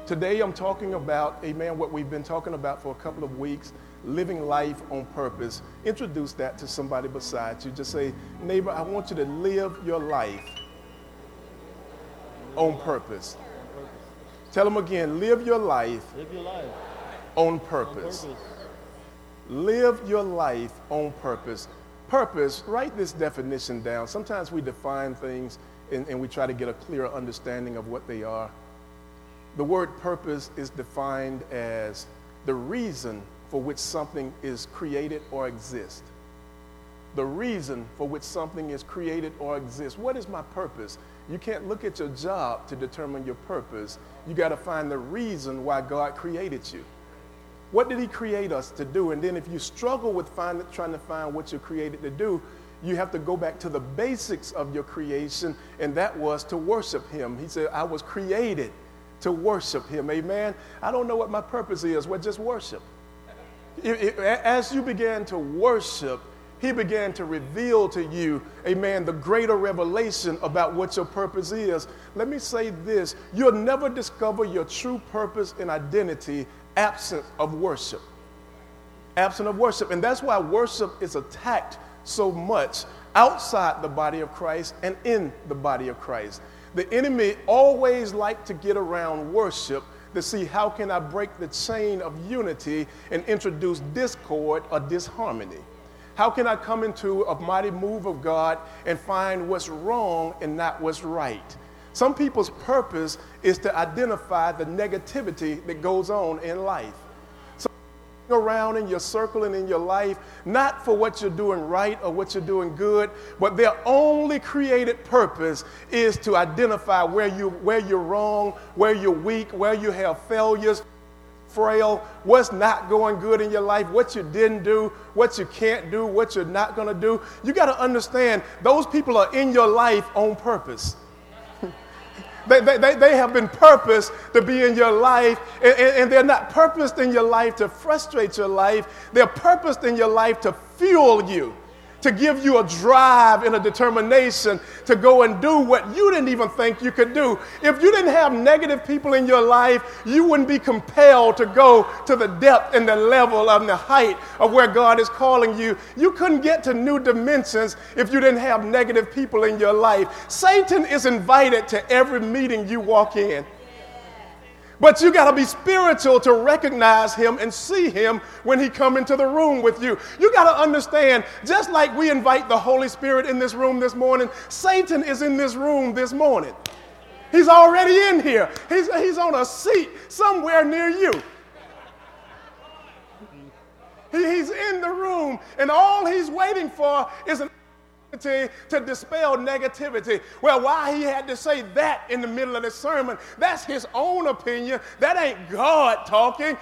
Today I'm talking about, amen, what we've been talking about for a couple of weeks, living life on purpose. Introduce that to somebody beside you. Just say, neighbor, I want you to live your life on purpose. Tell them again, live your life on purpose. Live your life on purpose. Purpose, write this definition down. Sometimes we define things and we try to get a clearer understanding of what they are. The word purpose is defined as the reason for which something is created or exists. The reason for which something is created or exists. What is my purpose? You can't look at your job to determine your purpose. You got to find the reason why God created you. What did he create us to do? And then if you struggle with trying to find what you're created to do, you have to go back to the basics of your creation, and that was to worship him. He said, I was created to worship him. Amen. I don't know what my purpose is. Well, just worship. As you began to worship, he began to reveal to you, amen, the greater revelation about what your purpose is. Let me say this. You'll never discover your true purpose and identity absent of worship. Absent of worship. And that's why worship is attacked so much outside the body of Christ and in the body of Christ. The enemy always likes to get around worship to see how can I break the chain of unity and introduce discord or disharmony. How can I come into a mighty move of God and find what's wrong and not what's right? Some people's purpose is to identify the negativity that goes on in life. So around in your circle and in your life, not for what you're doing right or what you're doing good, but their only created purpose is to identify where you're wrong, where you're weak, where you have failures, frail, what's not going good in your life, what you didn't do, what you can't do, what you're not going to do. You got to understand those people are in your life on purpose. They have been purposed to be in your life, and they're not purposed in your life to frustrate your life. They're purposed in your life to fuel you, to give you a drive and a determination to go and do what you didn't even think you could do. If you didn't have negative people in your life, you wouldn't be compelled to go to the depth and the level and the height of where God is calling you. You couldn't get to new dimensions if you didn't have negative people in your life. Satan is invited to every meeting you walk in. But you got to be spiritual to recognize him and see him when he come into the room with you. You got to understand, just like we invite the Holy Spirit in this room this morning, Satan is in this room this morning. He's already in here. He's on a seat somewhere near you. He's in the room, and all he's waiting for is an to dispel negativity. Well, why he had to say that in the middle of the sermon, that's his own opinion. That ain't God talking.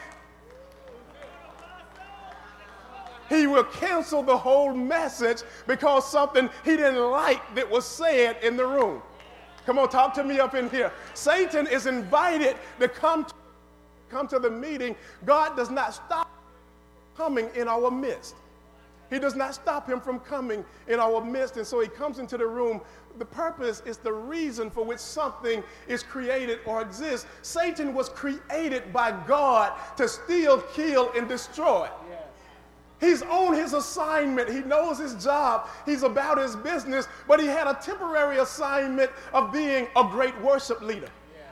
He will cancel the whole message because something he didn't like that was said in the room. Come on, talk to me up in here. Satan is invited to come to the meeting. God does not stop coming in our midst. He does not stop him from coming in our midst, and so he comes into the room. The purpose is the reason for which something is created or exists. Satan was created by God to steal, kill, and destroy. He's on his assignment. He knows his job. He's about his business, but he had a temporary assignment of being a great worship leader.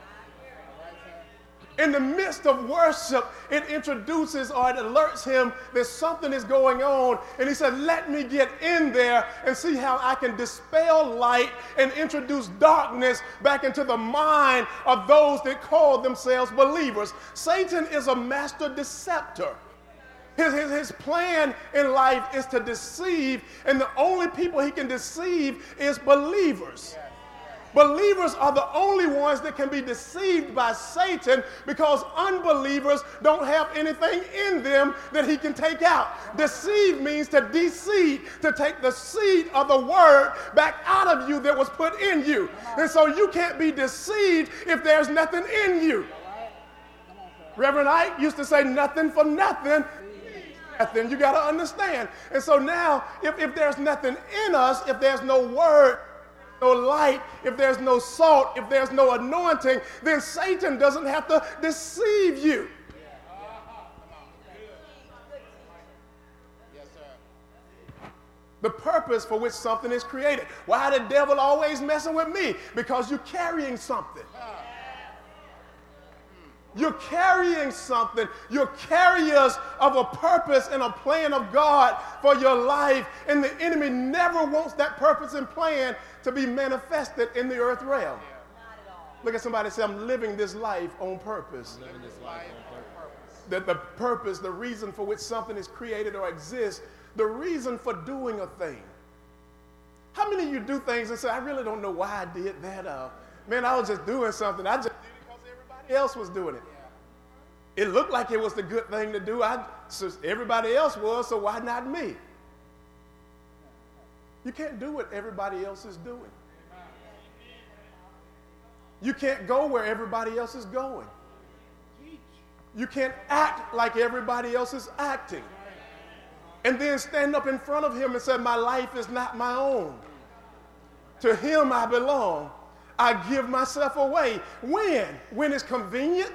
In the midst of worship, it introduces or it alerts him that something is going on. And he said, let me get in there and see how I can dispel light and introduce darkness back into the mind of those that call themselves believers. Satan is a master deceptor. His plan in life is to deceive, and the only people he can deceive is believers. Believers are the only ones that can be deceived by Satan because unbelievers don't have anything in them that he can take out. Deceive means to de-seed, to take the seed of the word back out of you that was put in you. And so you can't be deceived if there's nothing in you. Reverend Ike used to say nothing for nothing. You got to understand. And so now, if there's nothing in us, if there's no word, no light, if there's no salt, if there's no anointing, then Satan doesn't have to deceive you. The purpose for which something is created. Why the devil always messing with me? Because you're carrying something. You're carrying something. You're carriers of a purpose and a plan of God for your life. And the enemy never wants that purpose and plan to be manifested in the earth realm. Look at somebody and say, I'm living this life on purpose. That the purpose, the reason for which something is created or exists, the reason for doing a thing. How many of you do things and say, I really don't know why I did that? Man, I was just doing something. I just did it because everybody else was doing it. It looked like it was the good thing to do. So everybody else was, so why not me? You can't do what everybody else is doing. You can't go where everybody else is going. You can't act like everybody else is acting. And then stand up in front of him and say, my life is not my own. To him I belong. I give myself away. When? When it's convenient?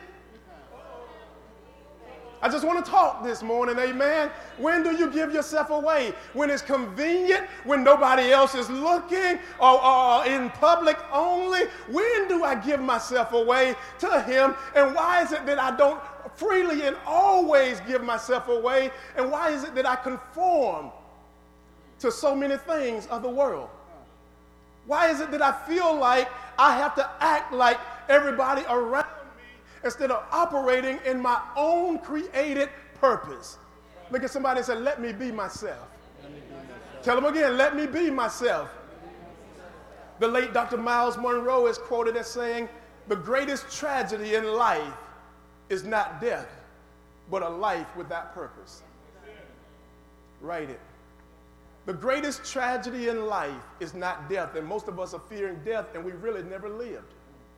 I just want to talk this morning, amen. When do you give yourself away? When it's convenient, when nobody else is looking, or in public only? When do I give myself away to him? And why is it that I don't freely and always give myself away? And why is it that I conform to so many things of the world? Why is it that I feel like I have to act like everybody around me instead of operating in my own created purpose? Look at somebody and say, let me be myself. Tell them again, let me be myself. The late Dr. Miles Monroe is quoted as saying, the greatest tragedy in life is not death, but a life without purpose. Write it. The greatest tragedy in life is not death, and most of us are fearing death, and we really never lived.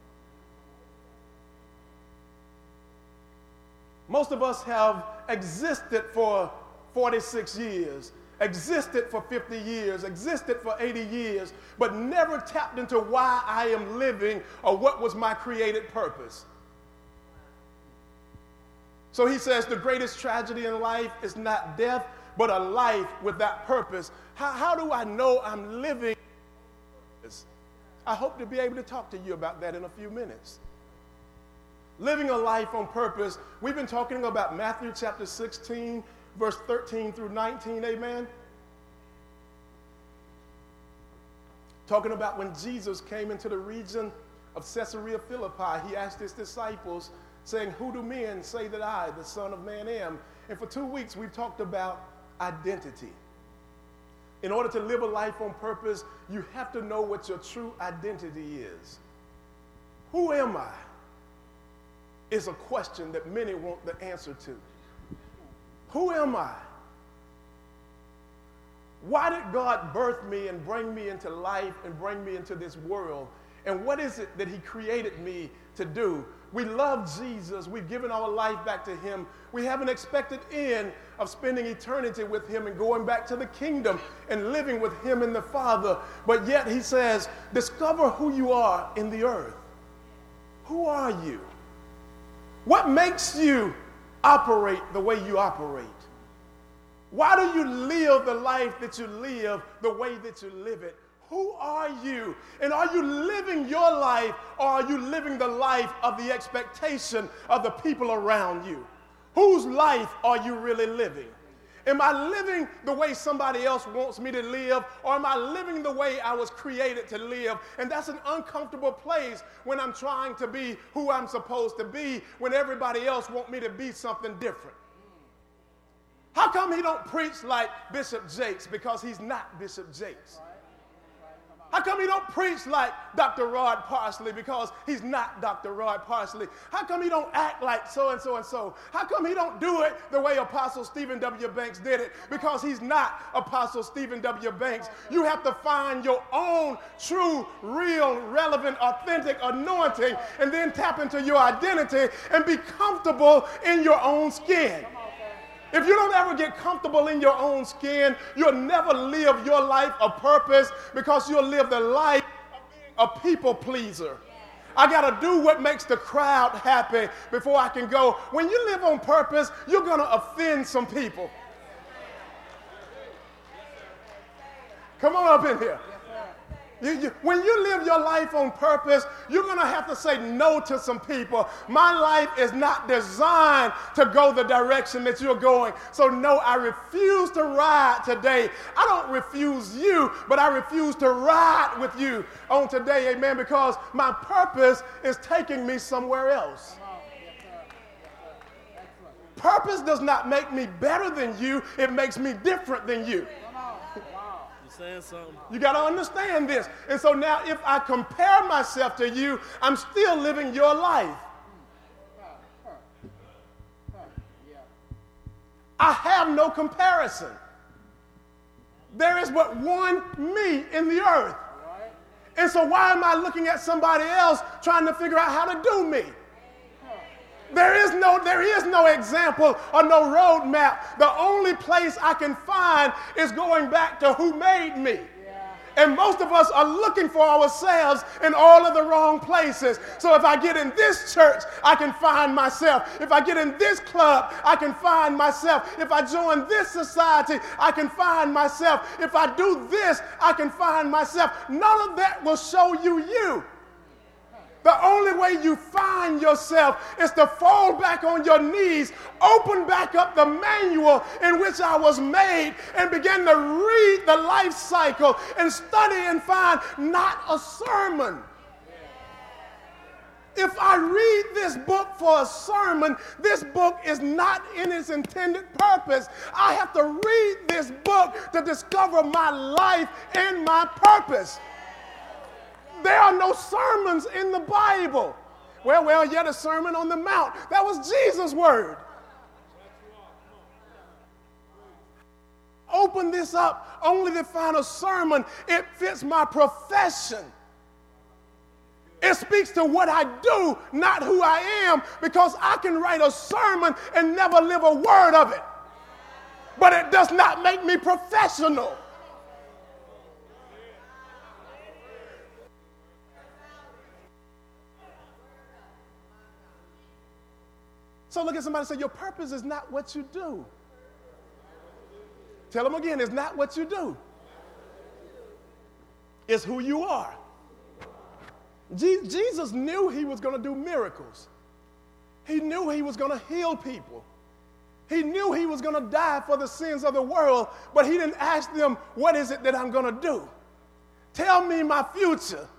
Most of us have existed for 46 years, existed for 50 years, existed for 80 years, but never tapped into why I am living or what was my created purpose. So he says the greatest tragedy in life is not death, but a life without purpose. How do I know I'm living? I hope to be able to talk to you about that in a few minutes. Living a life on purpose. We've been talking about Matthew chapter 16, verse 13 through 19, amen? Talking about when Jesus came into the region of Caesarea Philippi, he asked his disciples, saying, who do men say that I, the Son of Man, am? And for 2 weeks, we've talked about identity. In order to live a life on purpose, you have to know what your true identity is. Who am I? Is a question that many want the answer to. Who am I? Why did God birth me and bring me into life and bring me into this world? And what is it that he created me to do? We love Jesus. We've given our life back to him. We have an expected end of spending eternity with him and going back to the kingdom and living with him and the Father. But yet he says, discover who you are in the earth. Who are you? What makes you operate the way you operate? Why do you live the life that you live the way that you live it? Who are you? And are you living your life, or are you living the life of the expectation of the people around you? Whose life are you really living? Am I living the way somebody else wants me to live, or am I living the way I was created to live? And that's an uncomfortable place when I'm trying to be who I'm supposed to be, when everybody else wants me to be something different. How come he don't preach like Bishop Jakes? Because he's not Bishop Jakes. How come he don't preach like Dr. Rod Parsley? Because he's not Dr. Rod Parsley. How come he don't act like so-and-so and so? How come he don't do it the way Apostle Stephen W. Banks did it? Because he's not Apostle Stephen W. Banks. You have to find your own true, real, relevant, authentic anointing and then tap into your identity and be comfortable in your own skin. If you don't ever get comfortable in your own skin, you'll never live your life of purpose, because you'll live the life of a people pleaser. I got to do what makes the crowd happy before I can go. When you live on purpose, you're going to offend some people. Come on up in here. When you live your life on purpose, you're going to have to say no to some people. My life is not designed to go the direction that you're going. So no, I refuse to ride today. I don't refuse you, but I refuse to ride with you on today, amen, because my purpose is taking me somewhere else. Purpose does not make me better than you. It makes me different than you. Saying something. You got to understand this. And so now if I compare myself to you, I'm still living your life. I have no comparison. There is but one me in the earth. And so why am I looking at somebody else trying to figure out how to do me? There is no example or no roadmap. The only place I can find is going back to who made me. And most of us are looking for ourselves in all of the wrong places. So if I get in this church, I can find myself. If I get in this club, I can find myself. If I join this society, I can find myself. If I do this, I can find myself. None of that will show you. The only way you find yourself is to fall back on your knees, open back up the manual in which I was made, and begin to read the life cycle and study and find not a sermon. If I read this book for a sermon, this book is not in its intended purpose. I have to read this book to discover my life and my purpose. There are no sermons in the Bible. Well, yet a Sermon on the Mount. That was Jesus' word. Open this up only to find a sermon. It fits my profession. It speaks to what I do, not who I am, because I can write a sermon and never live a word of it. But it does not make me professional. So look at somebody and say, your purpose is not what you do. Tell them again, it's not what you do. It's who you are. Jesus knew he was going to do miracles. He knew he was going to heal people. He knew he was going to die for the sins of the world, but he didn't ask them, what is it that I'm going to do? Tell me my future.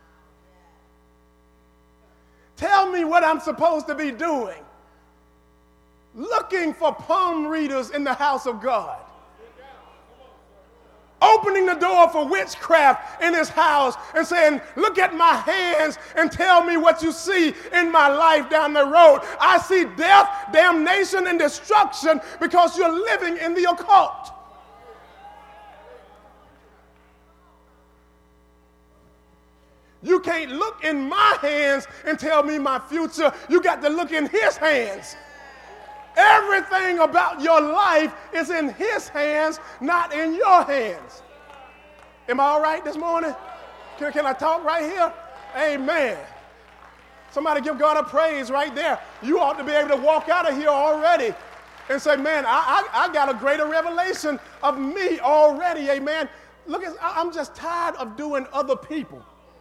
Tell me what I'm supposed to be doing. Looking for palm readers in the house of God. Opening the door for witchcraft in his house and saying, look at my hands and tell me what you see in my life down the road. I see death, damnation, and destruction because you're living in the occult. You can't look in my hands and tell me my future. You got to look in his hands. Everything about your life is in his hands, not in your hands. Am I all right this morning? Can I talk right here? Amen. Somebody give God a praise right there. You ought to be able to walk out of here already and say, man, I got a greater revelation of me already. Amen. Look, I'm just tired of doing other people.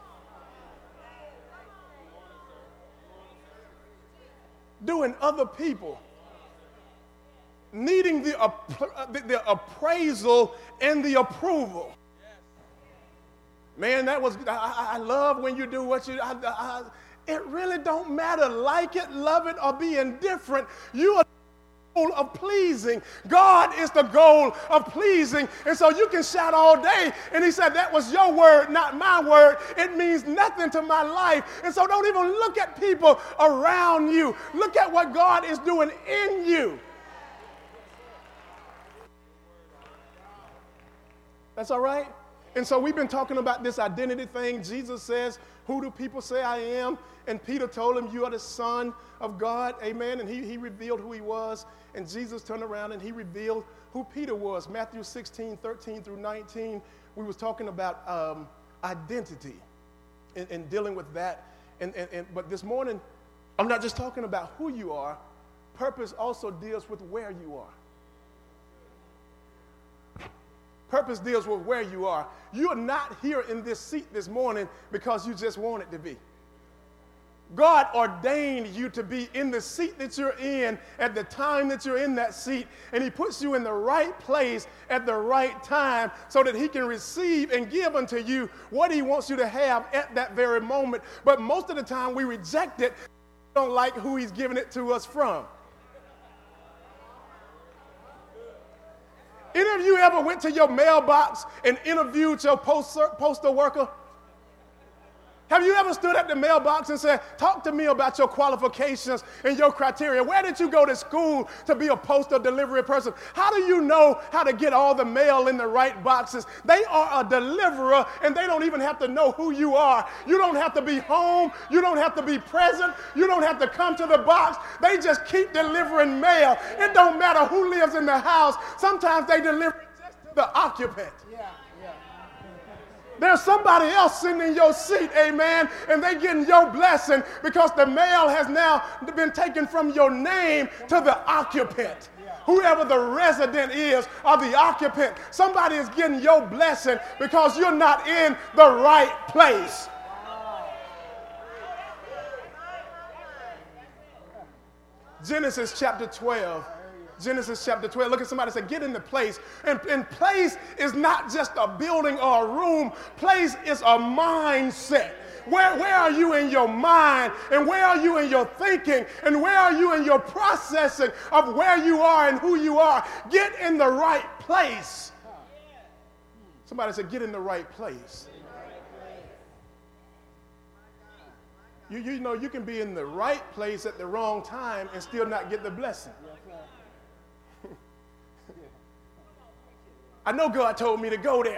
Doing other people. Needing the appraisal and the approval. Man, I love when you do what you, it really don't matter. Like it, love it, or be indifferent. You are the goal of pleasing. God is the goal of pleasing. And so you can shout all day. And he said, that was your word, not my word. It means nothing to my life. And so don't even look at people around you. Look at what God is doing in you. That's all right? And so we've been talking about this identity thing. Jesus says, who do people say I am? And Peter told him, you are the Son of God. Amen. And he revealed who he was. And Jesus turned around and he revealed who Peter was. Matthew 16, 13 through 19, we was talking about identity. in dealing with that. But this morning, I'm not just talking about who you are. Purpose also deals with where you are. Purpose deals with where you are. You are not here in this seat this morning because you just wanted to be. God ordained you to be in the seat that you're in at the time that you're in that seat, and he puts you in the right place at the right time so that he can receive and give unto you what he wants you to have at that very moment. But most of the time we reject it. We don't like who he's giving it to us from. Any of you ever went to your mailbox and interviewed your postal worker? Have you ever stood at the mailbox and said, talk to me about your qualifications and your criteria? Where did you go to school to be a postal delivery person? How do you know how to get all the mail in the right boxes? They are a deliverer, and they don't even have to know who you are. You don't have to be home. You don't have to be present. You don't have to come to the box. They just keep delivering mail. It don't matter who lives in the house. Sometimes they deliver it just to the occupant. There's somebody else sitting in your seat, amen, and they're getting your blessing because the mail has now been taken from your name to the occupant. Whoever the resident is or the occupant, somebody is getting your blessing because you're not in the right place. Genesis chapter 12. Genesis chapter 12. Look at somebody and say, get in the place. And place is not just a building or a room. Place is a mindset. Where are you in your mind? And where are you in your thinking? And where are you in your processing of where you are and who you are? Get in the right place. Somebody said, get in the right place. You know, you can be in the right place at the wrong time and still not get the blessing. I know God told me to go there.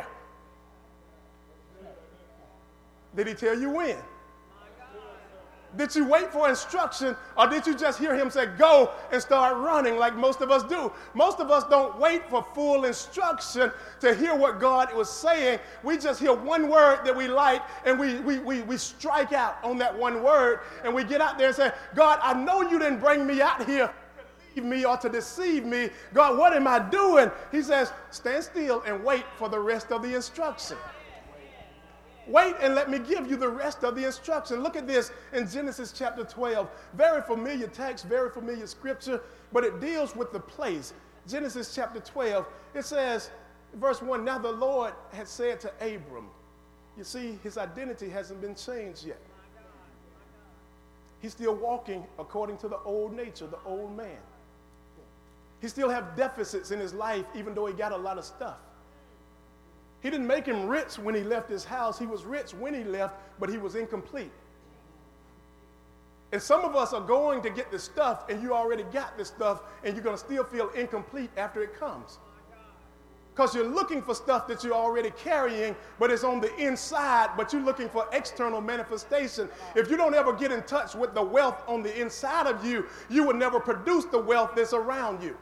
Did he tell you when? Did you wait for instruction, or did you just hear him say, go, and start running like most of us do? Most of us don't wait for full instruction to hear what God was saying. We just hear one word that we like, and we strike out on that one word, and we get out there and say, God, I know you didn't bring me out here me or to deceive me. God, what am I doing? He says, stand still and wait for the rest of the instruction. Wait and let me give you the rest of the instruction. Look at this in Genesis chapter 12. Very familiar text, very familiar scripture, but it deals with the place. Genesis chapter 12, it says, verse 1, now the Lord had said to Abram, you see, his identity hasn't been changed yet. He's still walking according to the old nature, the old man. He still have deficits in his life, even though he got a lot of stuff. He didn't make him rich when he left his house. He was rich when he left, but he was incomplete. And some of us are going to get the stuff, and you already got the stuff, and you're going to still feel incomplete after it comes. Because you're looking for stuff that you're already carrying, but it's on the inside, but you're looking for external manifestation. If you don't ever get in touch with the wealth on the inside of you, you will never produce the wealth that's around you.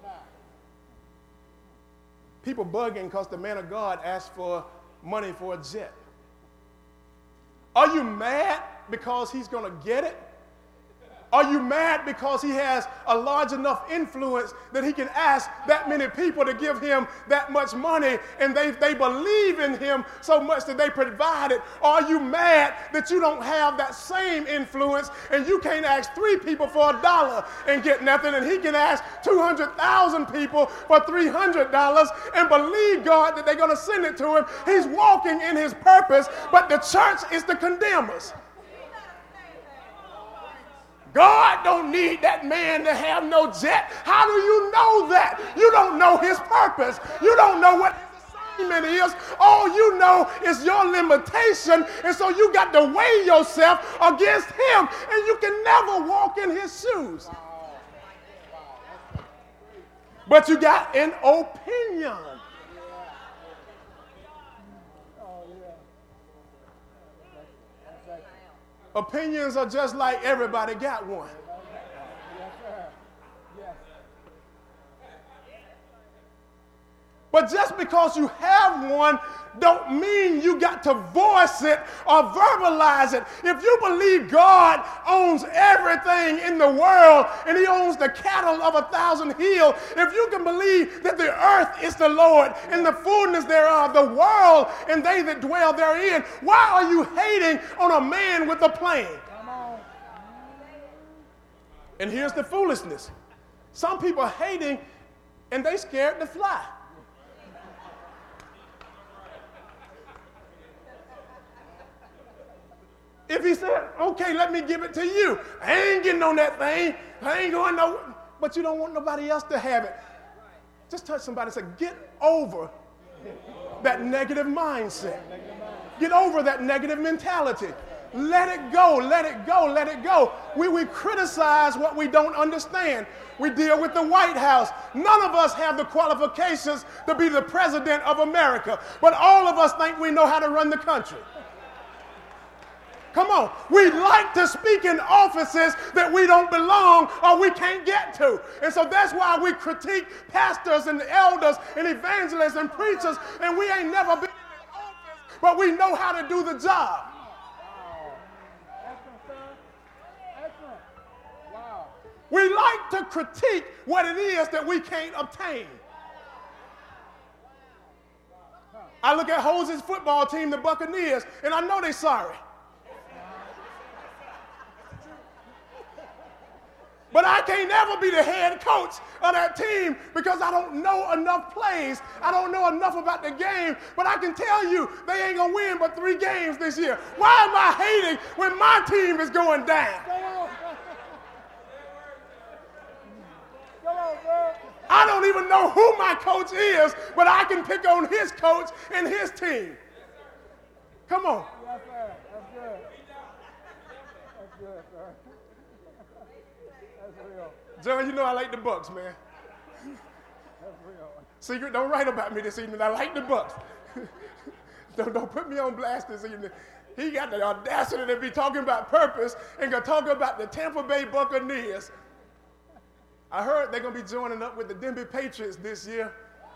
People bugging because the man of God asked for money for a jet. Are you mad because he's going to get it? Are you mad because he has a large enough influence that he can ask that many people to give him that much money, and they believe in him so much that they provide it? Or are you mad that you don't have that same influence and you can't ask 3 people for $1 and get nothing, and he can ask 200,000 people for $300 and believe God that they're going to send it to him? He's walking in his purpose, but the church is the condemners. God don't need that man to have no jet. How do you know that? You don't know his purpose. You don't know what his assignment is. All you know is your limitation, and so you got to weigh yourself against him, and you can never walk in his shoes. But you got an opinion. Opinions are just like everybody got one. But just because you have one don't mean you got to voice it or verbalize it. If you believe God owns everything in the world and he owns the cattle of 1,000 hills, if you can believe that the earth is the Lord and the fullness thereof, the world and they that dwell therein, why are you hating on a man with a plan? Come on. And here's the foolishness. Some people are hating and they scared to fly. If he said, okay, let me give it to you. I ain't getting on that thing. I ain't going nowhere. But you don't want nobody else to have it. Just touch somebody and say, get over that negative mindset. Get over that negative mentality. Let it go, let it go, let it go. We criticize what we don't understand. We deal with the White House. None of us have the qualifications to be the president of America, but all of us think we know how to run the country. Come on. We like to speak in offices that we don't belong or we can't get to. And so that's why we critique pastors and elders and evangelists and preachers, and we ain't never been in office, but we know how to do the job. We like to critique what it is that we can't obtain. I look at Hose's football team, the Buccaneers, and I know they're sorry. But I can't never be the head coach of that team because I don't know enough plays. I don't know enough about the game. But I can tell you they ain't going to win but 3 games this year. Why am I hating when my team is going down? I don't even know who my coach is, but I can pick on his coach and his team. Come on. Yes, sir. That's good. That's good, sir. That's real. John, you know I like the Bucks, man. That's real. Secret, don't write about me this evening. I like the Bucks. Don't put me on blast this evening. He got the audacity to be talking about purpose and going to talk about the Tampa Bay Buccaneers. I heard they're going to be joining up with the Denver Patriots this year.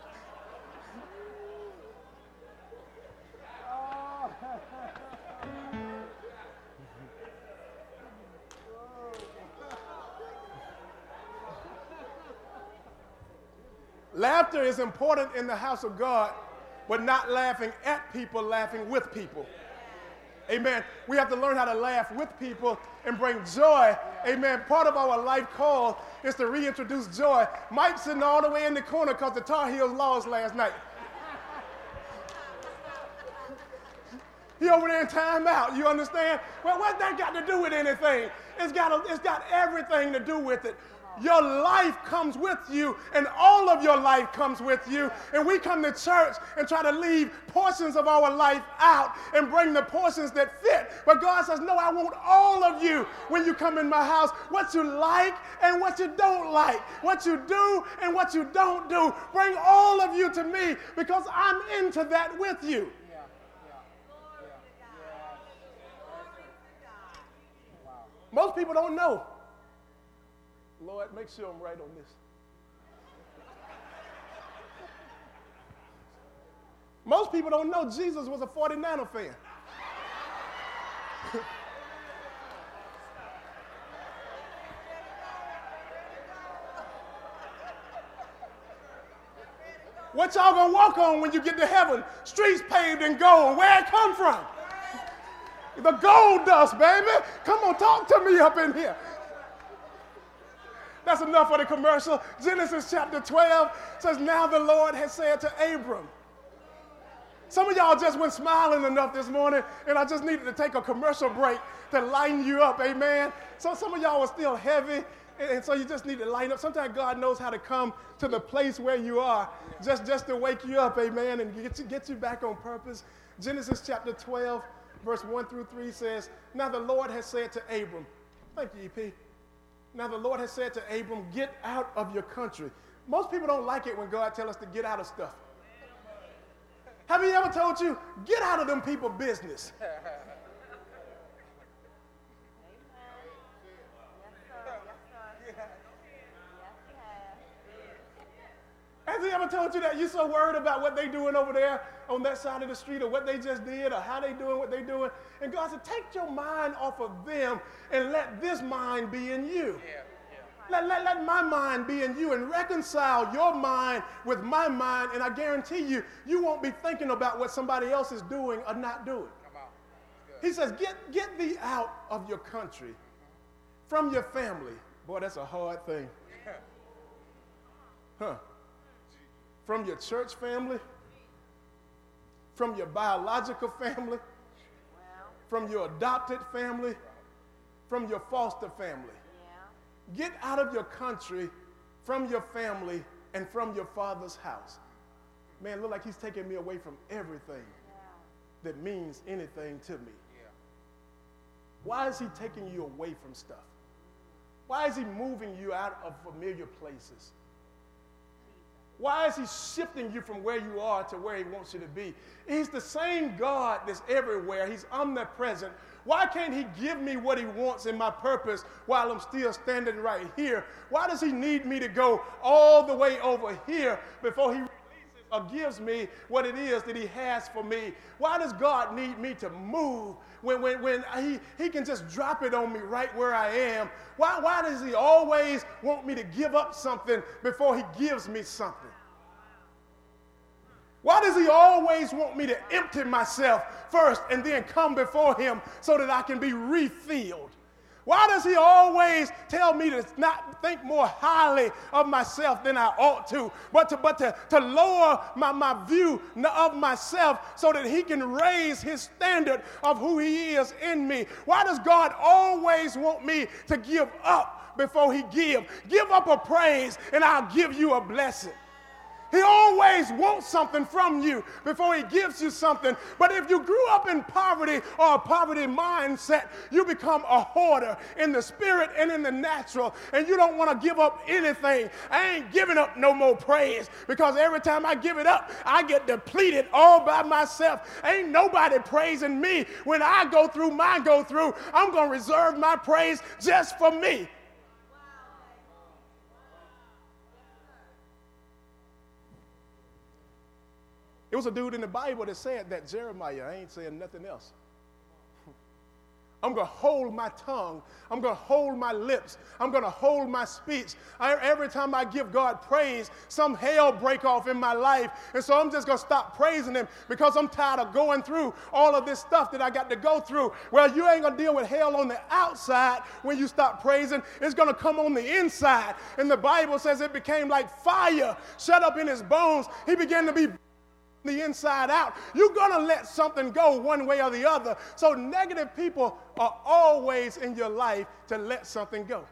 Laughter is important in the house of God, but not laughing at people, laughing with people. Amen. We have to learn how to laugh with people and bring joy. Amen. Part of our life call is to reintroduce joy. Mike's sitting all the way in the corner because the Tar Heels lost last night. He over there in timeout. You understand? Well, what's that got to do with anything? It's got everything to do with it. Your life comes with you, and all of your life comes with you. And we come to church and try to leave portions of our life out and bring the portions that fit. But God says, no, I want all of you when you come in my house, what you like and what you don't like, what you do and what you don't do. Bring all of you to me because I'm into that with you. Most people don't know. Lord, make sure I'm right on this. Most people don't know Jesus was a 49er fan. What y'all gonna walk on when you get to heaven? Streets paved in gold. Where it come from? The gold dust, baby. Come on, talk to me up in here. That's enough for the commercial. Genesis chapter 12 says, now the Lord has said to Abram. Some of y'all just went smiling enough this morning, and I just needed to take a commercial break to lighten you up, amen? So some of y'all were still heavy, and so you just need to lighten up. Sometimes God knows how to come to the place where you are just to wake you up, amen, and get you back on purpose. Genesis chapter 12, verse 1 through 3 says, now the Lord has said to Abram, thank you, EP. Now the Lord has said to Abram, get out of your country. Most people don't like it when God tells us to get out of stuff. Have he ever told you, get out of them people's business? Has Has he ever told you that you're so worried about what they're doing over there on that side of the street, or what they just did, or how they doing what they're doing? And God said, take your mind off of them and let this mind be in you. Let my mind be in you, and reconcile your mind with my mind, and I guarantee you, you won't be thinking about what somebody else is doing or not doing. He says, get thee out of your country, from your family. Boy, that's a hard thing. Huh? From your church family, from your biological family, from your adopted family, from your foster family. Get out of your country, from your family, and from your father's house. Man, it look like he's taking me away from everything that means anything to me. Why is he taking you away from stuff? Why is he moving you out of familiar places? Why is he shifting you from where you are to where he wants you to be? He's the same God that's everywhere. He's omnipresent. Why can't he give me what he wants in my purpose while I'm still standing right here? Why does he need me to go all the way over here before he releases or gives me what it is that he has for me? Why does God need me to move when he can just drop it on me right where I am? Why does he always want me to give up something before he gives me something? Why does he always want me to empty myself first and then come before him so that I can be refilled? Why does he always tell me to not think more highly of myself than I ought to, but to lower my view of myself so that he can raise his standard of who he is in me? Why does God always want me to give up before he gives? Give up a praise and I'll give you a blessing. He always wants something from you before he gives you something. But if you grew up in poverty or a poverty mindset, you become a hoarder in the spirit and in the natural, and you don't want to give up anything. I ain't giving up no more praise, because every time I give it up, I get depleted all by myself. Ain't nobody praising me. When I go through my go-through, I'm going to reserve my praise just for me. It was a dude in the Bible that said that, Jeremiah. I ain't saying nothing else. I'm going to hold my tongue. I'm going to hold my lips. I'm going to hold my speech. Every time I give God praise, some hell break off in my life. And so I'm just going to stop praising him because I'm tired of going through all of this stuff that I got to go through. Well, you ain't going to deal with hell on the outside when you stop praising. It's going to come on the inside. And the Bible says it became like fire shut up in his bones. He began to be the inside out. You're going to let something go one way or the other. So negative people are always in your life to let something go.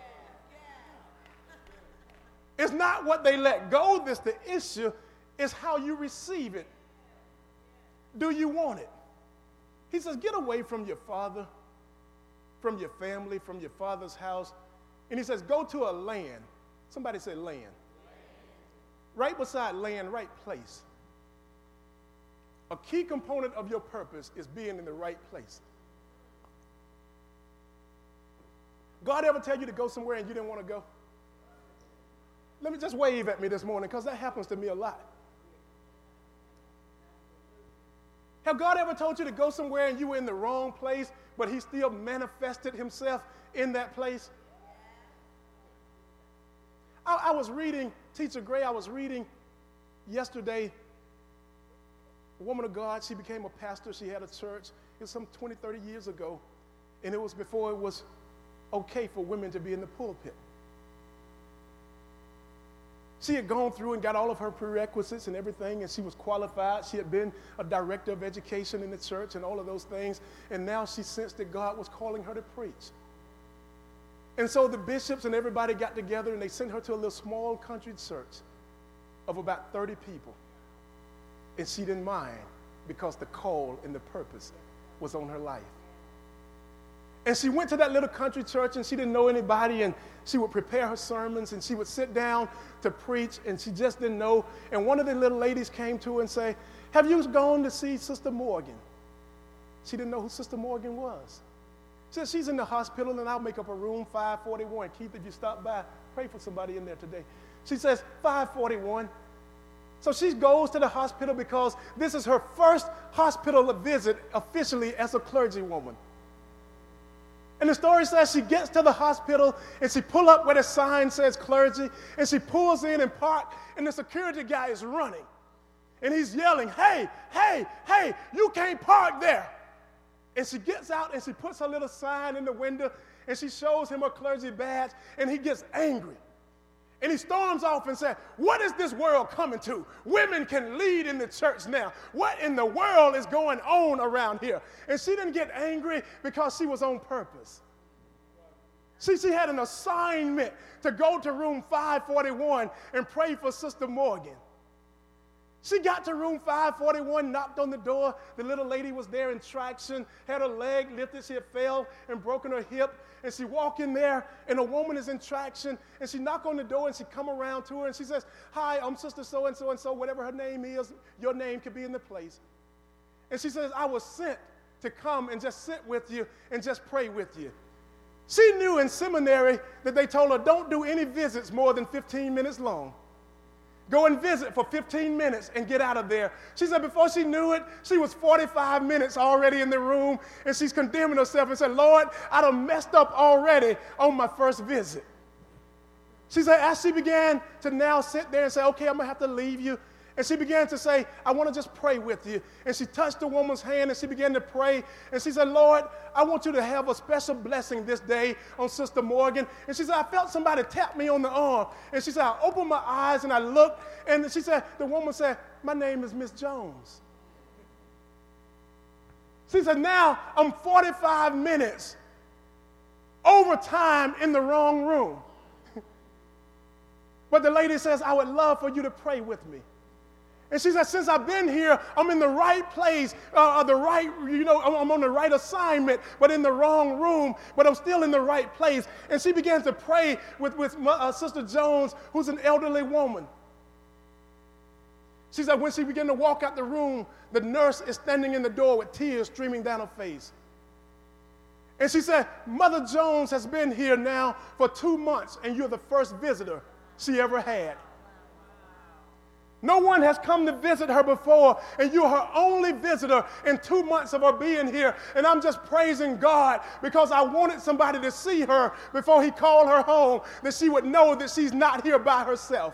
It's not what they let go that's the issue. It's how you receive it. Do you want it? He says, get away from your father, from your family, from your father's house. And he says, go to a land. Somebody say land. Right beside land, right place. A key component of your purpose is being in the right place. God ever tell you to go somewhere and you didn't want to go? Let me just wave at me this morning, because that happens to me a lot. Have God ever told you to go somewhere and you were in the wrong place, but he still manifested himself in that place? I was reading, Teacher Gray, I was reading yesterday, a woman of God. She became a pastor. She had a church. It was some 20, 30 years ago. And it was before it was okay for women to be in the pulpit. She had gone through and got all of her prerequisites and everything, and she was qualified. She had been a director of education in the church and all of those things. And now she sensed that God was calling her to preach. And so the bishops and everybody got together, and they sent her to a little small country church of about 30 people. And she didn't mind, because the call and the purpose was on her life. And she went to that little country church, and she didn't know anybody, and she would prepare her sermons, and she would sit down to preach, and she just didn't know. And one of the little ladies came to her and said, have you gone to see Sister Morgan? She didn't know who Sister Morgan was. She said, she's in the hospital, and I'll make up a room, 541. Keith, if you stop by, pray for somebody in there today. She says, 541. So she goes to the hospital because this is her first hospital visit officially as a clergywoman. And the story says she gets to the hospital and she pulls up where the sign says clergy, and she pulls in and parks, and the security guy is running. And he's yelling, hey, hey, hey, you can't park there. And she gets out and she puts her little sign in the window and she shows him her clergy badge, and he gets angry. And he storms off and says, what is this world coming to? Women can lead in the church now. What in the world is going on around here? And she didn't get angry because she was on purpose. She had an assignment to go to room 541 and pray for Sister Morgan. She got to room 541, knocked on the door. The little lady was there in traction, had her leg lifted. She had fell and broken her hip. And she walked in there, and a woman is in traction, and she knocked on the door, and she come around to her, and she says, hi, I'm Sister so-and-so, and so, whatever her name is, your name could be in the place. And she says, I was sent to come and just sit with you and just pray with you. She knew in seminary that they told her, don't do any visits more than 15 minutes long. Go and visit for 15 minutes and get out of there. She said before she knew it, she was 45 minutes already in the room, and she's condemning herself and said, Lord, I done messed up already on my first visit. She said as she began to now sit there and say, okay, I'm going to have to leave you. And she began to say, I want to just pray with you. And she touched the woman's hand and she began to pray. And she said, Lord, I want you to have a special blessing this day on Sister Morgan. And she said, I felt somebody tap me on the arm. And she said, I opened my eyes and I looked. And she said, the woman said, my name is Miss Jones. She said, now I'm 45 minutes over time in the wrong room. But the lady says, I would love for you to pray with me. And she said, since I've been here, I'm in the right place, I'm on the right assignment, but in the wrong room, but I'm still in the right place. And she began to pray with Sister Jones, who's an elderly woman. She said when she began to walk out the room, the nurse is standing in the door with tears streaming down her face. And she said, Mother Jones has been here now for 2 months, and you're the first visitor she ever had. No one has come to visit her before, and you're her only visitor in 2 months of her being here. And I'm just praising God because I wanted somebody to see her before he called her home, that she would know that she's not here by herself.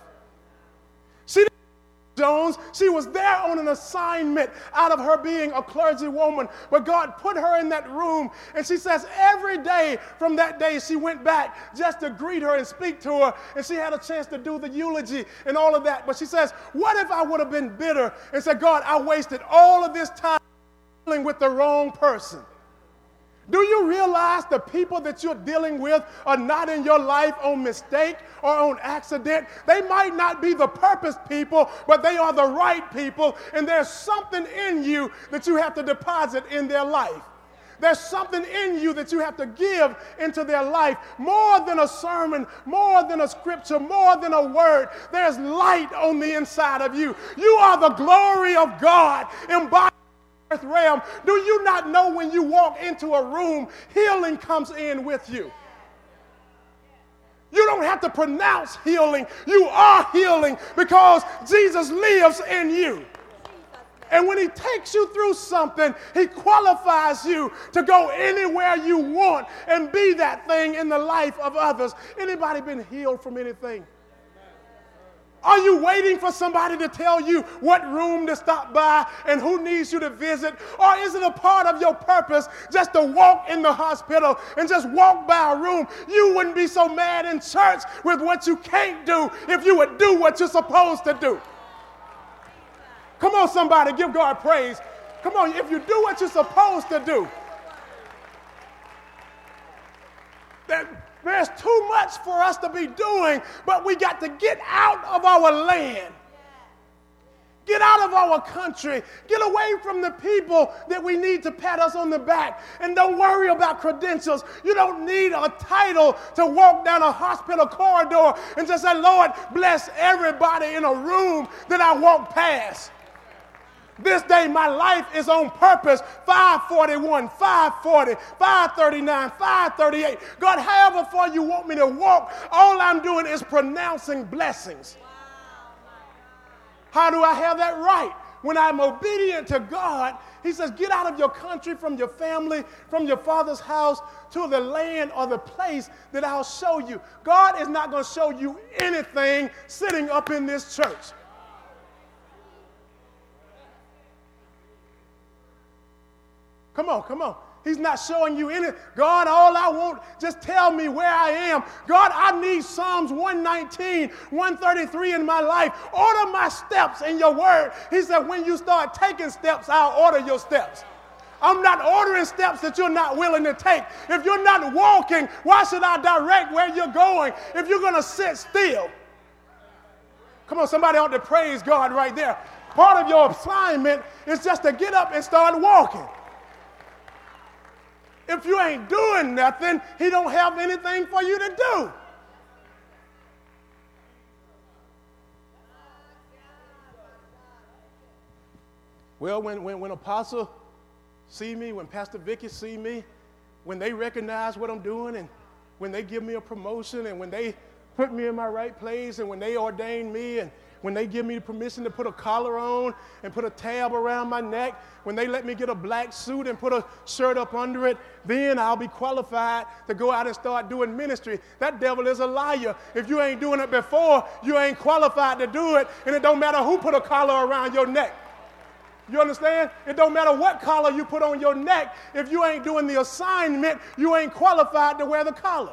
Jones, she was there on an assignment out of her being a clergy woman, but God put her in that room, and she says every day from that day she went back just to greet her and speak to her, and she had a chance to do the eulogy and all of that. But she says, what if I would have been bitter and said, God, I wasted all of this time dealing with the wrong person? Do you realize the people that you're dealing with are not in your life on mistake or on accident? They might not be the purpose people, but they are the right people, and there's something in you that you have to deposit in their life. There's something in you that you have to give into their life. More than a sermon, more than a scripture, more than a word. There's light on the inside of you. You are the glory of God embodied earth realm. Do you not know when you walk into a room, healing comes in with you? You don't have to pronounce healing. You are healing because Jesus lives in you. And when he takes you through something, he qualifies you to go anywhere you want and be that thing in the life of others. Anybody been healed from anything? Are you waiting for somebody to tell you what room to stop by and who needs you to visit? Or is it a part of your purpose just to walk in the hospital and just walk by a room? You wouldn't be so mad in church with what you can't do if you would do what you're supposed to do. Come on, somebody, give God praise. Come on, if you do what you're supposed to do. There's too much for us to be doing, but we got to get out of our land. Get out of our country. Get away from the people that we need to pat us on the back. And don't worry about credentials. You don't need a title to walk down a hospital corridor and just say, Lord, bless everybody in a room that I walk past. This day, my life is on purpose. 541, 540, 539, 538. God, however far you want me to walk, all I'm doing is pronouncing blessings. How do I have that right? When I'm obedient to God, he says, get out of your country, from your family, from your father's house, to the land or the place that I'll show you. God is not going to show you anything sitting up in this church. Come on. He's not showing you any. God, all I want, just tell me where I am. God, I need Psalms 119, 133 in my life. Order my steps in your word. He said, when you start taking steps, I'll order your steps. I'm not ordering steps that you're not willing to take. If you're not walking, why should I direct where you're going if you're going to sit still? Come on, somebody ought to praise God right there. Part of your assignment is just to get up and start walking. If you ain't doing nothing, he don't have anything for you to do. Well, when Apostle see me, when Pastor Vicky see me, when they recognize what I'm doing, and when they give me a promotion, and when they put me in my right place, and when they ordain me, and when they give me permission to put a collar on and put a tab around my neck, when they let me get a black suit and put a shirt up under it, then I'll be qualified to go out and start doing ministry. That devil is a liar. If you ain't doing it before, you ain't qualified to do it, and it don't matter who put a collar around your neck. You understand? It don't matter what collar you put on your neck. If you ain't doing the assignment, you ain't qualified to wear the collar.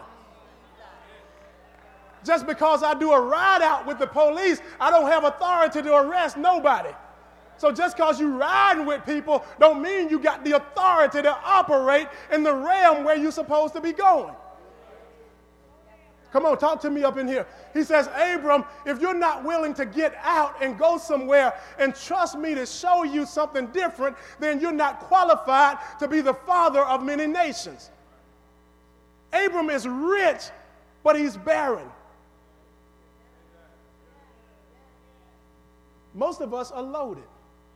Just because I do a ride out with the police, I don't have authority to arrest nobody. So just because you riding with people don't mean you got the authority to operate in the realm where you're supposed to be going. Come on, talk to me up in here. He says, Abram, if you're not willing to get out and go somewhere and trust me to show you something different, then you're not qualified to be the father of many nations. Abram is rich, but he's barren. Most of us are loaded,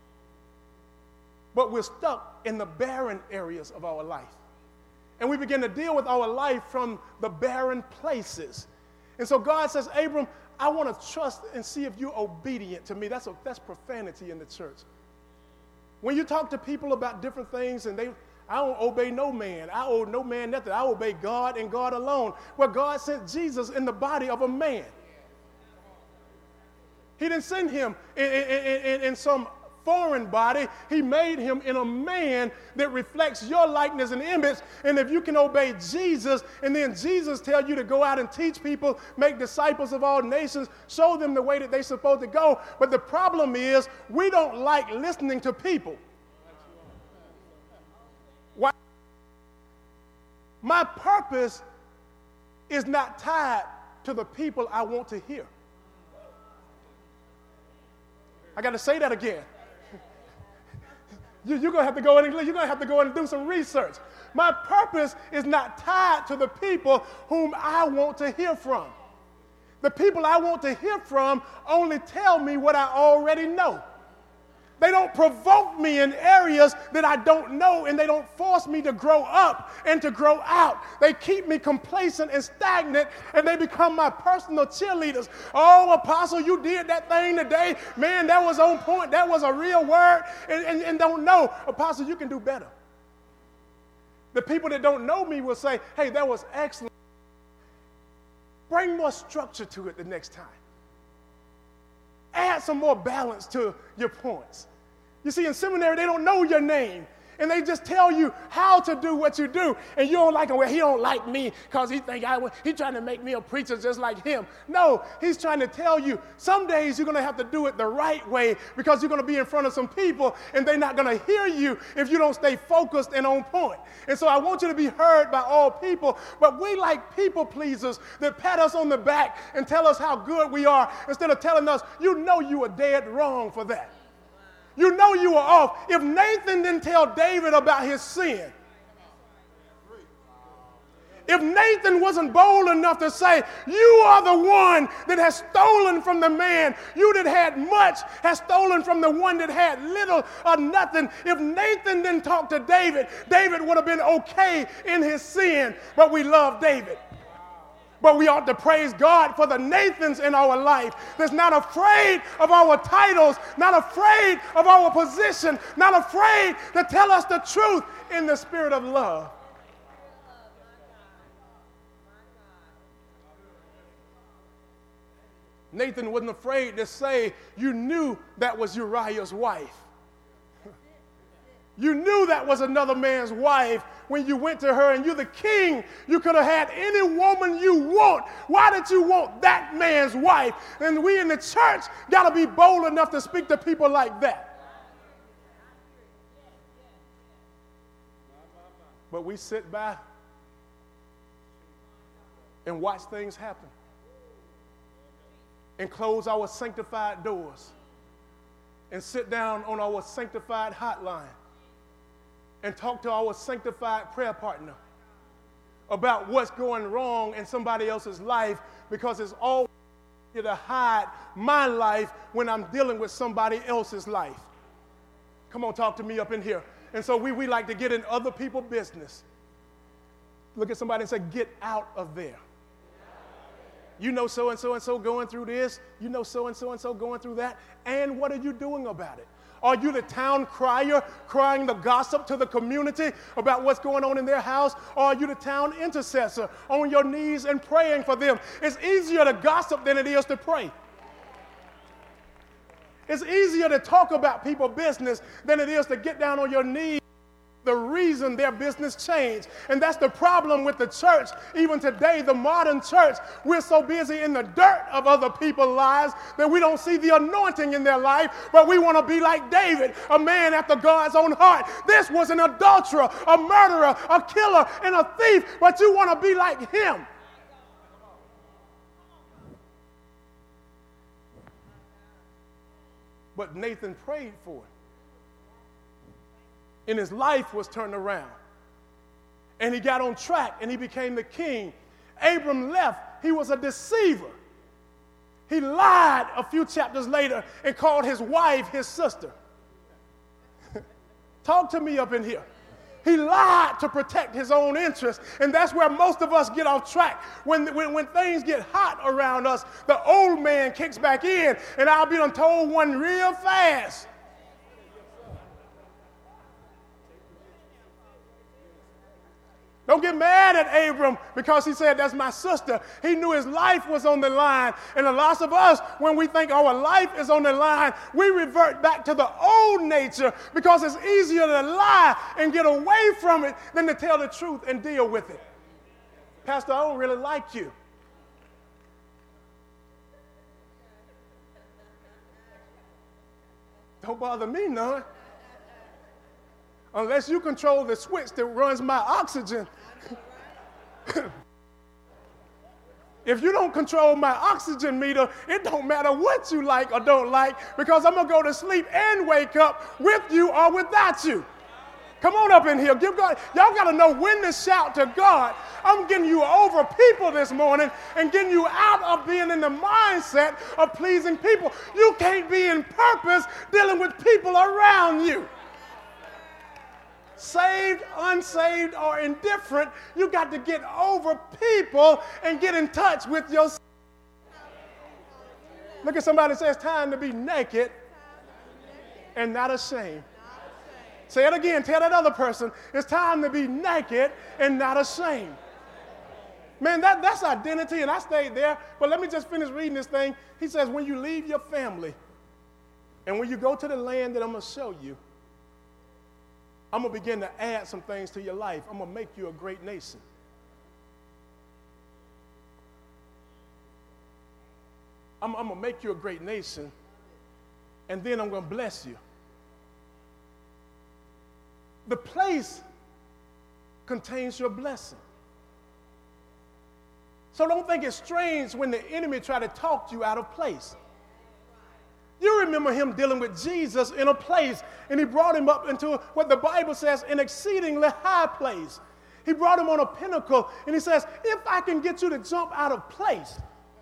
but we're stuck in the barren areas of our life. And we begin to deal with our life from the barren places. And so God says, Abram, I want to trust and see if you're obedient to me. That's profanity in the church. When you talk to people about different things and I don't obey no man. I owe no man nothing. I obey God and God alone. Well, God sent Jesus in the body of a man. He didn't send him in some foreign body. He made him in a man that reflects your likeness and image. And if you can obey Jesus, and then Jesus tell you to go out and teach people, make disciples of all nations, show them the way that they're supposed to go. But the problem is we don't like listening to people. Why? My purpose is not tied to the people I want to hear. I got to say that again. You're going to have to go in and you're going to have to go in and do some research. My purpose is not tied to the people whom I want to hear from. The people I want to hear from only tell me what I already know. They don't provoke me in areas that I don't know, and they don't force me to grow up and to grow out. They keep me complacent and stagnant, and they become my personal cheerleaders. Oh, Apostle, you did that thing today. Man, that was on point. That was a real word. And don't know. Apostle, you can do better. The people that don't know me will say, hey, that was excellent. Bring more structure to it the next time. Add some more balance to your points. You see, in seminary, they don't know your name, and they just tell you how to do what you do, and you don't like him. Well, he don't like me because he's trying to make me a preacher just like him. No, he's trying to tell you some days you're going to have to do it the right way because you're going to be in front of some people, and they're not going to hear you if you don't stay focused and on point. And so I want you to be heard by all people, but we like people pleasers that pat us on the back and tell us how good we are instead of telling us, you know you were dead wrong for that. You know you were off. If Nathan didn't tell David about his sin, if Nathan wasn't bold enough to say, you are the one that has stolen from the man, you that had much has stolen from the one that had little or nothing. If Nathan didn't talk to David, David would have been okay in his sin, but we love David. But we ought to praise God for the Nathans in our life that's not afraid of our titles, not afraid of our position, not afraid to tell us the truth in the spirit of love. Nathan wasn't afraid to say, you knew that was Uriah's wife. You knew that was another man's wife when you went to her, and you're the king. You could have had any woman you want. Why did you want that man's wife? And we in the church got to be bold enough to speak to people like that. But we sit by and watch things happen and close our sanctified doors and sit down on our sanctified hotline and talk to our sanctified prayer partner about what's going wrong in somebody else's life, because it's all to hide my life when I'm dealing with somebody else's life. Come on, talk to me up in here. And so we like to get in other people's business. Look at somebody and say, get out of there. You know so-and-so and so going through this. You know so-and-so and so going through that. And what are you doing about it? Are you the town crier crying the gossip to the community about what's going on in their house? Or are you the town intercessor on your knees and praying for them? It's easier to gossip than it is to pray. It's easier to talk about people's business than it is to get down on your knees. The reason their business changed. And that's the problem with the church. Even today, the modern church, we're so busy in the dirt of other people's lives that we don't see the anointing in their life, but we want to be like David, a man after God's own heart. This was an adulterer, a murderer, a killer, and a thief, but you want to be like him. But Nathan prayed for it. And his life was turned around. And he got on track and he became the king. Abram left. He was a deceiver. He lied a few chapters later and called his wife his sister. Talk to me up in here. He lied to protect his own interests. And that's where most of us get off track. When things get hot around us, the old man kicks back in. And I'll be told one real fast. Don't get mad at Abram because he said, that's my sister. He knew his life was on the line. And a lot of us, when we think our life is on the line, we revert back to the old nature because it's easier to lie and get away from it than to tell the truth and deal with it. Pastor, I don't really like you. Don't bother me none. Unless you control the switch that runs my oxygen. If you don't control my oxygen meter, it don't matter what you like or don't like, because I'm going to go to sleep and wake up with you or without you. Come on up in here. Give God. Y'all got to know when to shout to God. I'm getting you over people this morning and getting you out of being in the mindset of pleasing people. You can't be in purpose dealing with people around you. Saved, unsaved, or indifferent, you got to get over people and get in touch with yourself. Look at somebody and say, it's time to be naked and not ashamed. Say it again. Tell that other person, it's time to be naked and not ashamed. Man, that's identity, and I stayed there. But let me just finish reading this thing. He says, when you leave your family and when you go to the land that I'm going to show you, I'm going to begin to add some things to your life. I'm going to make you a great nation. I'm going to make you a great nation, and then I'm going to bless you. The place contains your blessing. So don't think it's strange when the enemy try to talk you out of place. You remember him dealing with Jesus in a place, and he brought him up into what the Bible says, an exceedingly high place. He brought him on a pinnacle, and he says, if I can get you to jump out of place,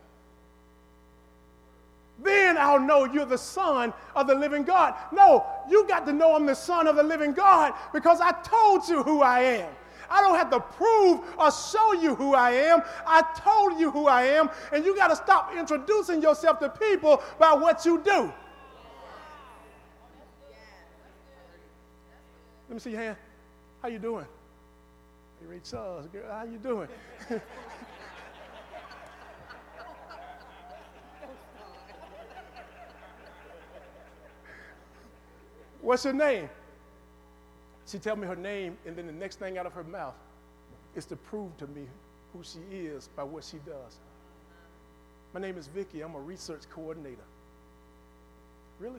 then I'll know you're the son of the living God. No, you got to know I'm the son of the living God because I told you who I am. I don't have to prove or show you who I am. I told you who I am, and you got to stop introducing yourself to people by what you do. Let me see your hand. How you doing? Hey, Ray Charles, girl, how you doing? What's your name? She tell me her name, and then the next thing out of her mouth is to prove to me who she is by what she does. My name is Vicky. I'm a research coordinator. Really?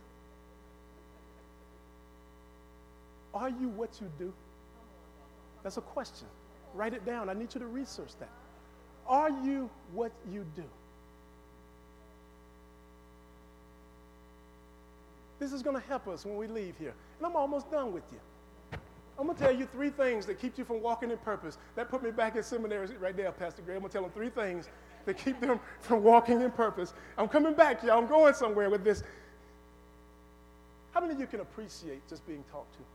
Are you what you do? That's a question. Write it down. I need you to research that. Are you what you do? This is going to help us when we leave here. And I'm almost done with you. I'm going to tell you 3 things that keep you from walking in purpose. That put me back in seminary right there, Pastor Gray. I'm going to tell them 3 things that keep them from walking in purpose. I'm coming back, y'all. I'm going somewhere with this. How many of you can appreciate just being talked to?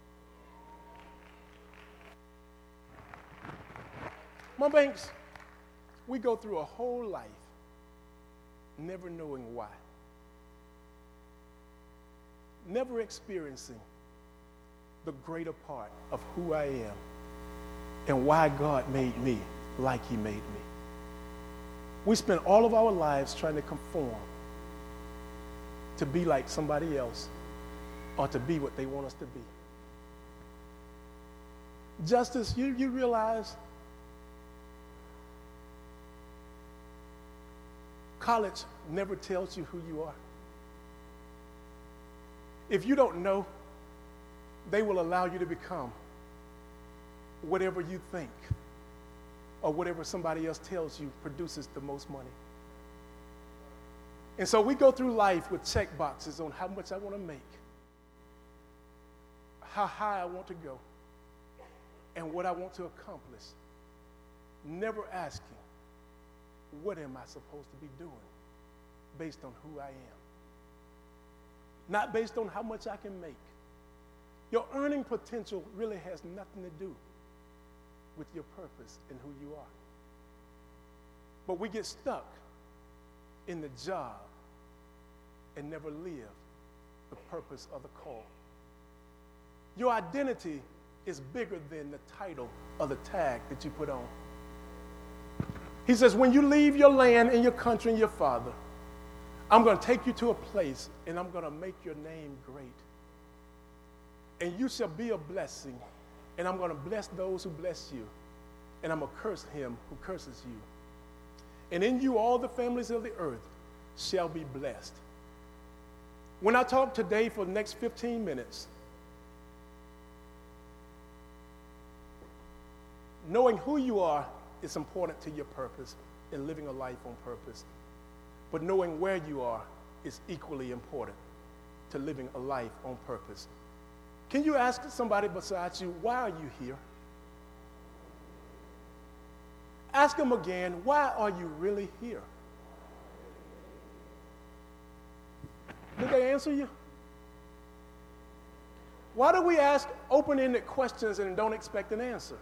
My banks, we go through a whole life never knowing why. Never experiencing the greater part of who I am and why God made me like he made me. We spend all of our lives trying to conform to be like somebody else or to be what they want us to be. Justice, you realize college never tells you who you are. If you don't know, they will allow you to become whatever you think or whatever somebody else tells you produces the most money. And so we go through life with check boxes on how much I want to make, how high I want to go, and what I want to accomplish, never asking, what am I supposed to be doing based on who I am? Not based on how much I can make. Your earning potential really has nothing to do with your purpose and who you are. But we get stuck in the job and never live the purpose of the call. Your identity is bigger than the title or the tag that you put on. He says, when you leave your land and your country and your father, I'm going to take you to a place and I'm going to make your name great. And you shall be a blessing, and I'm going to bless those who bless you, and I'm going to curse him who curses you. And in you all the families of the earth shall be blessed. When I talk today for the next 15 minutes, knowing who you are is important to your purpose and living a life on purpose. But knowing where you are is equally important to living a life on purpose. Can you ask somebody besides you, why are you here? Ask them again, why are you really here? Did they answer you? Why do we ask open-ended questions and don't expect an answer?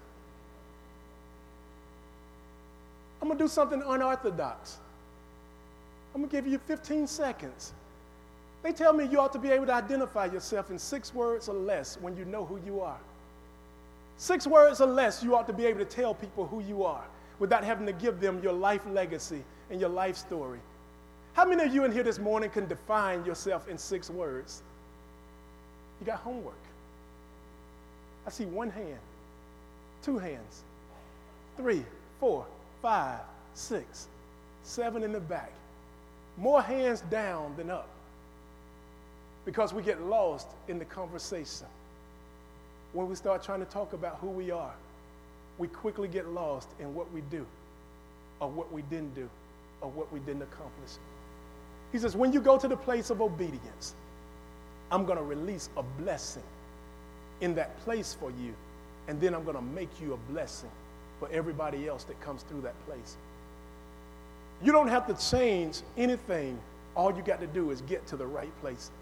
I'm going to do something unorthodox. I'm going to give you 15 seconds. They tell me you ought to be able to identify yourself in 6 words or less when you know who you are. 6 words or less, you ought to be able to tell people who you are without having to give them your life legacy and your life story. How many of you in here this morning can define yourself in 6 words? You got homework. I see 1 hand, 2 hands, 3, 4, 5, 6, 7 in the back. More hands down than up because we get lost in the conversation. When we start trying to talk about who we are, we quickly get lost in what we do or what we didn't do or what we didn't accomplish. He says, when you go to the place of obedience, I'm going to release a blessing in that place for you, and then I'm going to make you a blessing for everybody else that comes through that place. You don't have to change anything. All you got to do is get to the right place.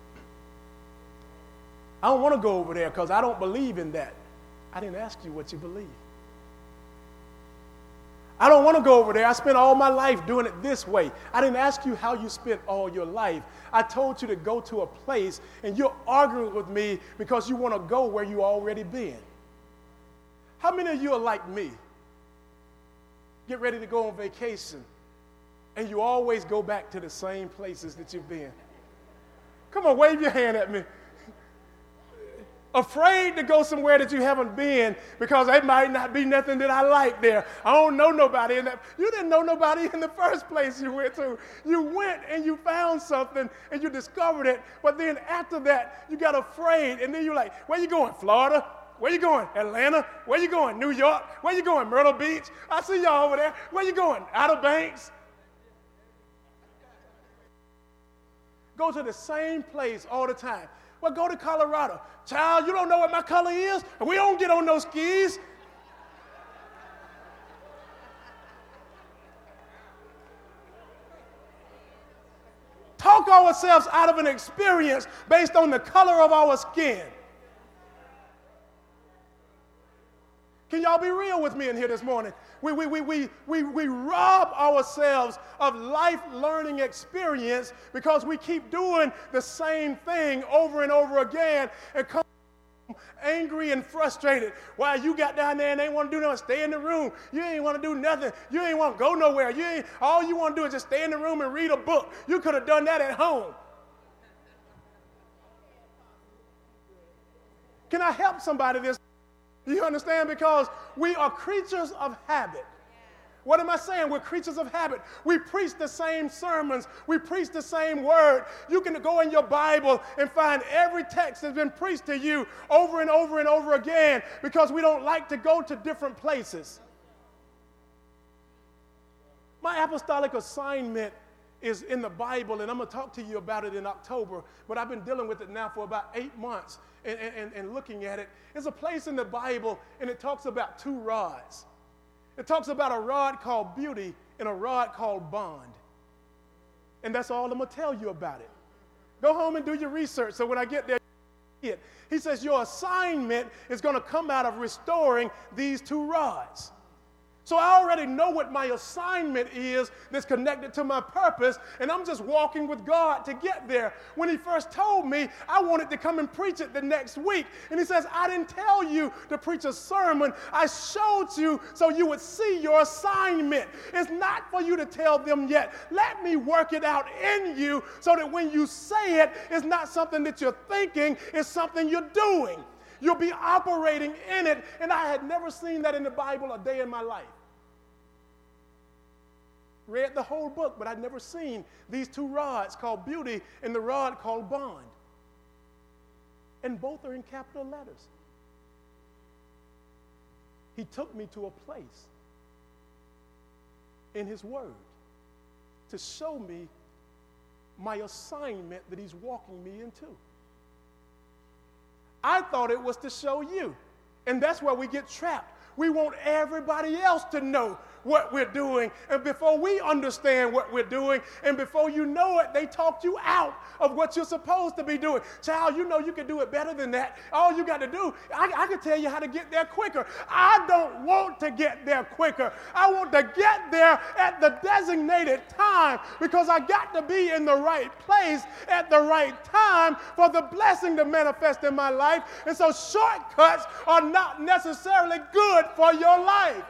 I don't want to go over there because I don't believe in that. I didn't ask you what you believe. I don't want to go over there. I spent all my life doing it this way. I didn't ask you how you spent all your life. I told you to go to a place, and you're arguing with me because you want to go where you already been. How many of you are like me? Get ready to go on vacation, and you always go back to the same places that you've been. Come on, wave your hand at me. Afraid to go somewhere that you haven't been because it might not be nothing that I like there. I don't know nobody in that. You didn't know nobody in the first place you went to. You went and you found something and you discovered it, but then after that, you got afraid, and then you're like, where you going, Florida? Where you going, Atlanta? Where you going, New York? Where you going, Myrtle Beach? I see y'all over there. Where you going, Outer Banks? Go to the same place all the time. Well, go to Colorado. Child, you don't know what my color is, and we don't get on those skis. Talk ourselves out of an experience based on the color of our skin. Can y'all be real with me in here this morning? We rob ourselves of life learning experience because we keep doing the same thing over and over again and come angry and frustrated. Why you got down there and ain't want to do nothing, stay in the room. You ain't want to do nothing. You ain't want to go nowhere. All you want to do is just stay in the room and read a book. You could have done that at home. Can I help somebody this? You understand? Because we are creatures of habit. What am I saying? We're creatures of habit. We preach the same sermons. We preach the same word. You can go in your Bible and find every text that's been preached to you over and over and over again because we don't like to go to different places. My apostolic assignment is in the Bible, and I'm going to talk to you about it in October, but I've been dealing with it now for about 8 months and looking at it. There's a place in the Bible, and it talks about two rods. It talks about a rod called beauty and a rod called bond. And that's all I'm going to tell you about it. Go home and do your research so when I get there, you see it. He says your assignment is going to come out of restoring these two rods. So I already know what my assignment is that's connected to my purpose, and I'm just walking with God to get there. When he first told me, I wanted to come and preach it the next week. And he says, I didn't tell you to preach a sermon. I showed you so you would see your assignment. It's not for you to tell them yet. Let me work it out in you so that when you say it, it's not something that you're thinking, it's something you're doing. You'll be operating in it, and I had never seen that in the Bible a day in my life. Read the whole book, but I'd never seen these two rods called beauty and the rod called bond. And both are in capital letters. He took me to a place in his word to show me my assignment that he's walking me into. I thought it was to show you, and that's where we get trapped. We want everybody else to know what we're doing. And before we understand what we're doing, and before you know it, they talked you out of what you're supposed to be doing. Child, you know you can do it better than that. All you got to do, I can tell you how to get there quicker. I don't want to get there quicker. I want to get there at the designated time because I got to be in the right place at the right time for the blessing to manifest in my life. And so shortcuts are not necessarily good for your life.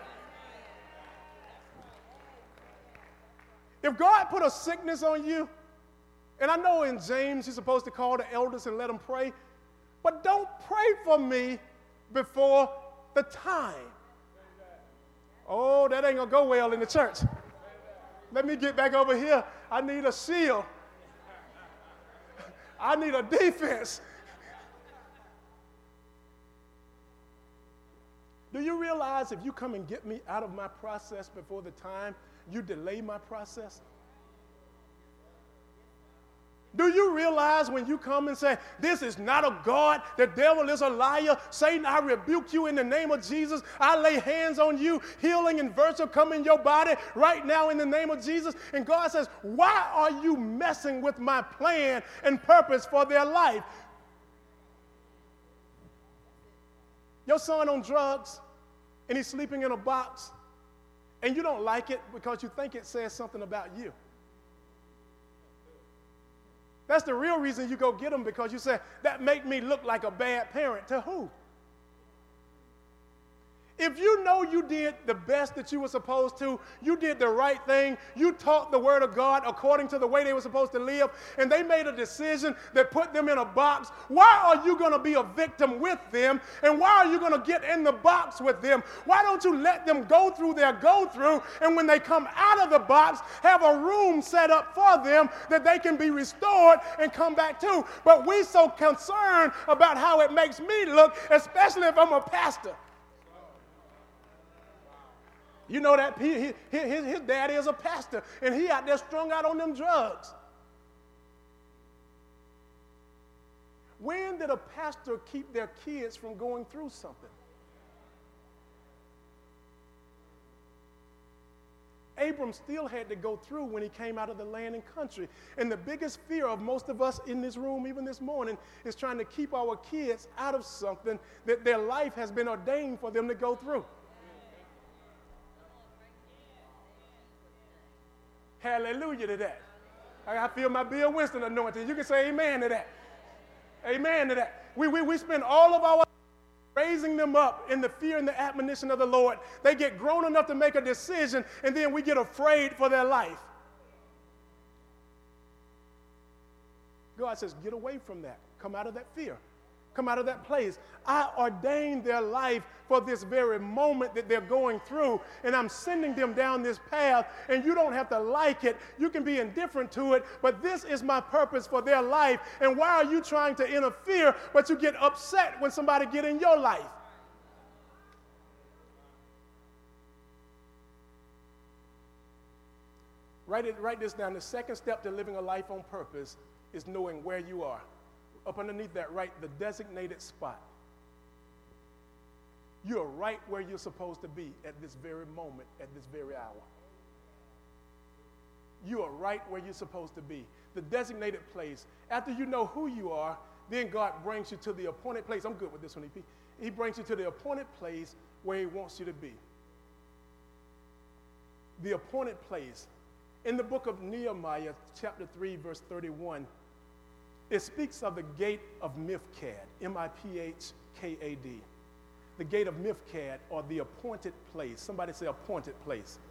If God put a sickness on you, and I know in James you're supposed to call the elders and let them pray, but don't pray for me before the time. Oh, that ain't going to go well in the church. Let me get back over here. I need a shield. I need a defense. Do you realize if you come and get me out of my process before the time, you delay my process? Do you realize when you come and say, this is not of God, the devil is a liar, Satan, I rebuke you in the name of Jesus, I lay hands on you, healing and virtue come in your body right now in the name of Jesus, and God says, why are you messing with my plan and purpose for their life? Your son on drugs, and he's sleeping in a box, And you don't like it because you think it says something about you. That's the real reason you go get them, because you say, that make me look like a bad parent. To who? If you know you did the best that you were supposed to, you did the right thing, you taught the word of God according to the way they were supposed to live, and they made a decision that put them in a box, why are you going to be a victim with them? And why are you going to get in the box with them? Why don't you let them go through their go-through, and when they come out of the box, have a room set up for them that they can be restored and come back to? But we so concerned about how it makes me look, especially if I'm a pastor. You know that his daddy is a pastor, and he out there strung out on them drugs. When did a pastor keep their kids from going through something? Abram still had to go through when he came out of the land and country. And the biggest fear of most of us in this room, even this morning, is trying to keep our kids out of something that their life has been ordained for them to go through. Hallelujah to that. I feel my Bill Winston anointing. You can say amen to that. Amen to that. We spend all of our raising them up in the fear and the admonition of the Lord. They get grown enough to make a decision, and then we get afraid for their life. God says, get away from that. Come out of that fear. Come out of that place. I ordained their life for this very moment that they're going through, and I'm sending them down this path, and you don't have to like it. You can be indifferent to it, but this is my purpose for their life. And why are you trying to interfere, but you get upset when somebody get in your life? Write this down. The second step to living a life on purpose is knowing where you are. Up underneath that, write the designated spot. You're right where you're supposed to be at this very moment, at this very hour. You are right where you're supposed to be. The designated place. After you know who you are, then God brings you to the appointed place. I'm good with this one, EP. He brings you to the appointed place where he wants you to be. The appointed place. In the book of Nehemiah, chapter 3, verse 31, it speaks of the gate of Mifkad, M-I-P-H-K-A-D. The gate of Mifkad, or the appointed place. Somebody say appointed place.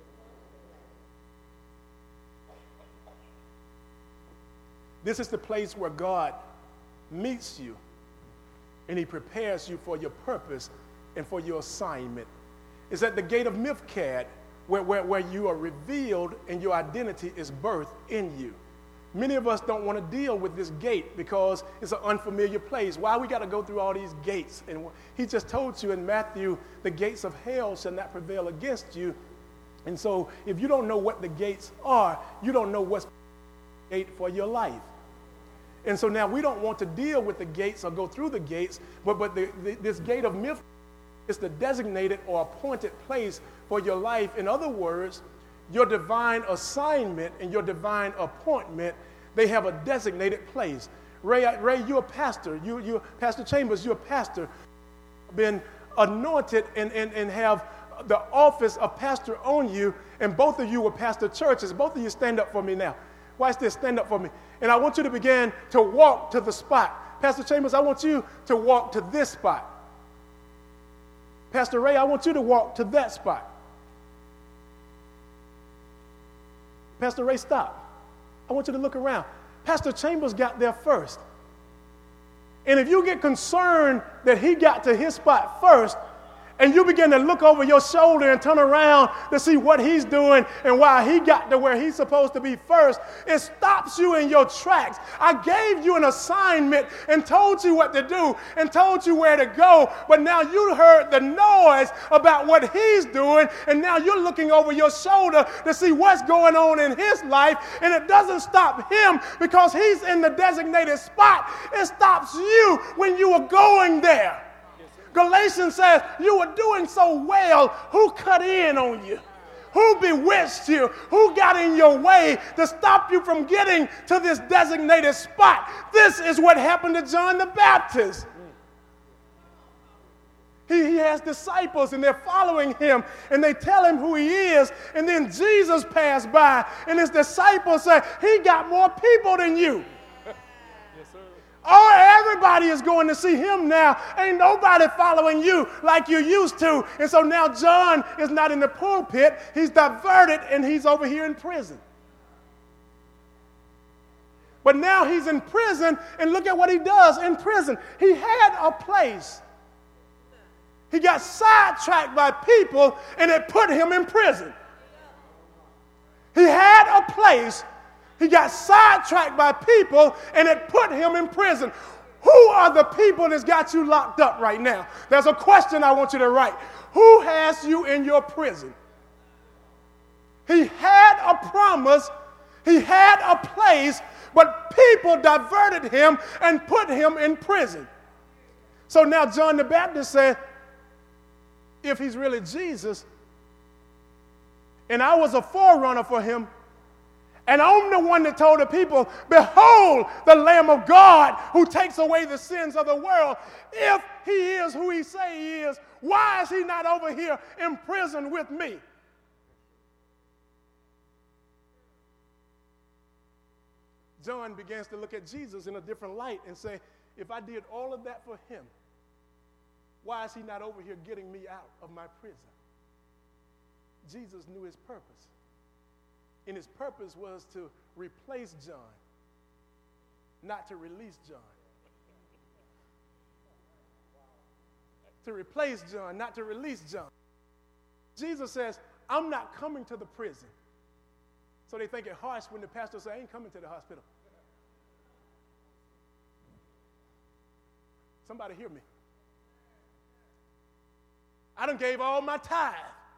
This is the place where God meets you, and he prepares you for your purpose and for your assignment. It's at the gate of Mifkad where you are revealed and your identity is birthed in you. Many of us don't want to deal with this gate because it's an unfamiliar place. Why we got to go through all these gates? And he just told you in Matthew, the gates of hell shall not prevail against you. And so if you don't know what the gates are, you don't know what's the gate for your life. And so now we don't want to deal with the gates or go through the gates, but this gate of Mifkad is the designated or appointed place for your life. In other words, your divine assignment and your divine appointment, they have a designated place. Ray, you're a pastor. You Pastor Chambers, you're a pastor. Been anointed and have the office of pastor on you, and both of you were pastor churches. Both of you stand up for me now. Watch this, stand up for me. And I want you to begin to walk to the spot. Pastor Chambers, I want you to walk to this spot. Pastor Ray, I want you to walk to that spot. Pastor Ray, stop. I want you to look around. Pastor Chambers got there first. And if you get concerned that he got to his spot first, and you begin to look over your shoulder and turn around to see what he's doing and why he got to where he's supposed to be first, it stops you in your tracks. I gave you an assignment and told you what to do and told you where to go, but now you heard the noise about what he's doing, and now you're looking over your shoulder to see what's going on in his life, and it doesn't stop him because he's in the designated spot. It stops you when you are going there. Galatians says, you were doing so well. Who cut in on you? Who bewitched you? Who got in your way to stop you from getting to this designated spot? This is what happened to John the Baptist. He has disciples, and they're following him, and they tell him who he is. And then Jesus passed by, and his disciples say, he got more people than you. Yes, sir. Oh, everybody is going to see him now. Ain't nobody following you like you used to. And so now John is not in the pulpit. He's diverted, and he's over here in prison. But now he's in prison, and look at what he does in prison. He had a place. He got sidetracked by people, and it put him in prison. He had a place. He got sidetracked by people, and it put him in prison. Who are the people that's got you locked up right now? There's a question I want you to write. Who has you in your prison? He had a promise. He had a place, but people diverted him and put him in prison. So now John the Baptist said, if he's really Jesus, and I was a forerunner for him, and I'm the one that told the people, behold, the Lamb of God who takes away the sins of the world. If he is who he say he is, why is he not over here in prison with me? John begins to look at Jesus in a different light and say, if I did all of that for him, why is he not over here getting me out of my prison? Jesus knew his purpose. And his purpose was to replace John, not to release John. To replace John, not to release John. Jesus says, I'm not coming to the prison. So they think it harsh when the pastor says, I ain't coming to the hospital. Somebody hear me. I done gave all my tithe.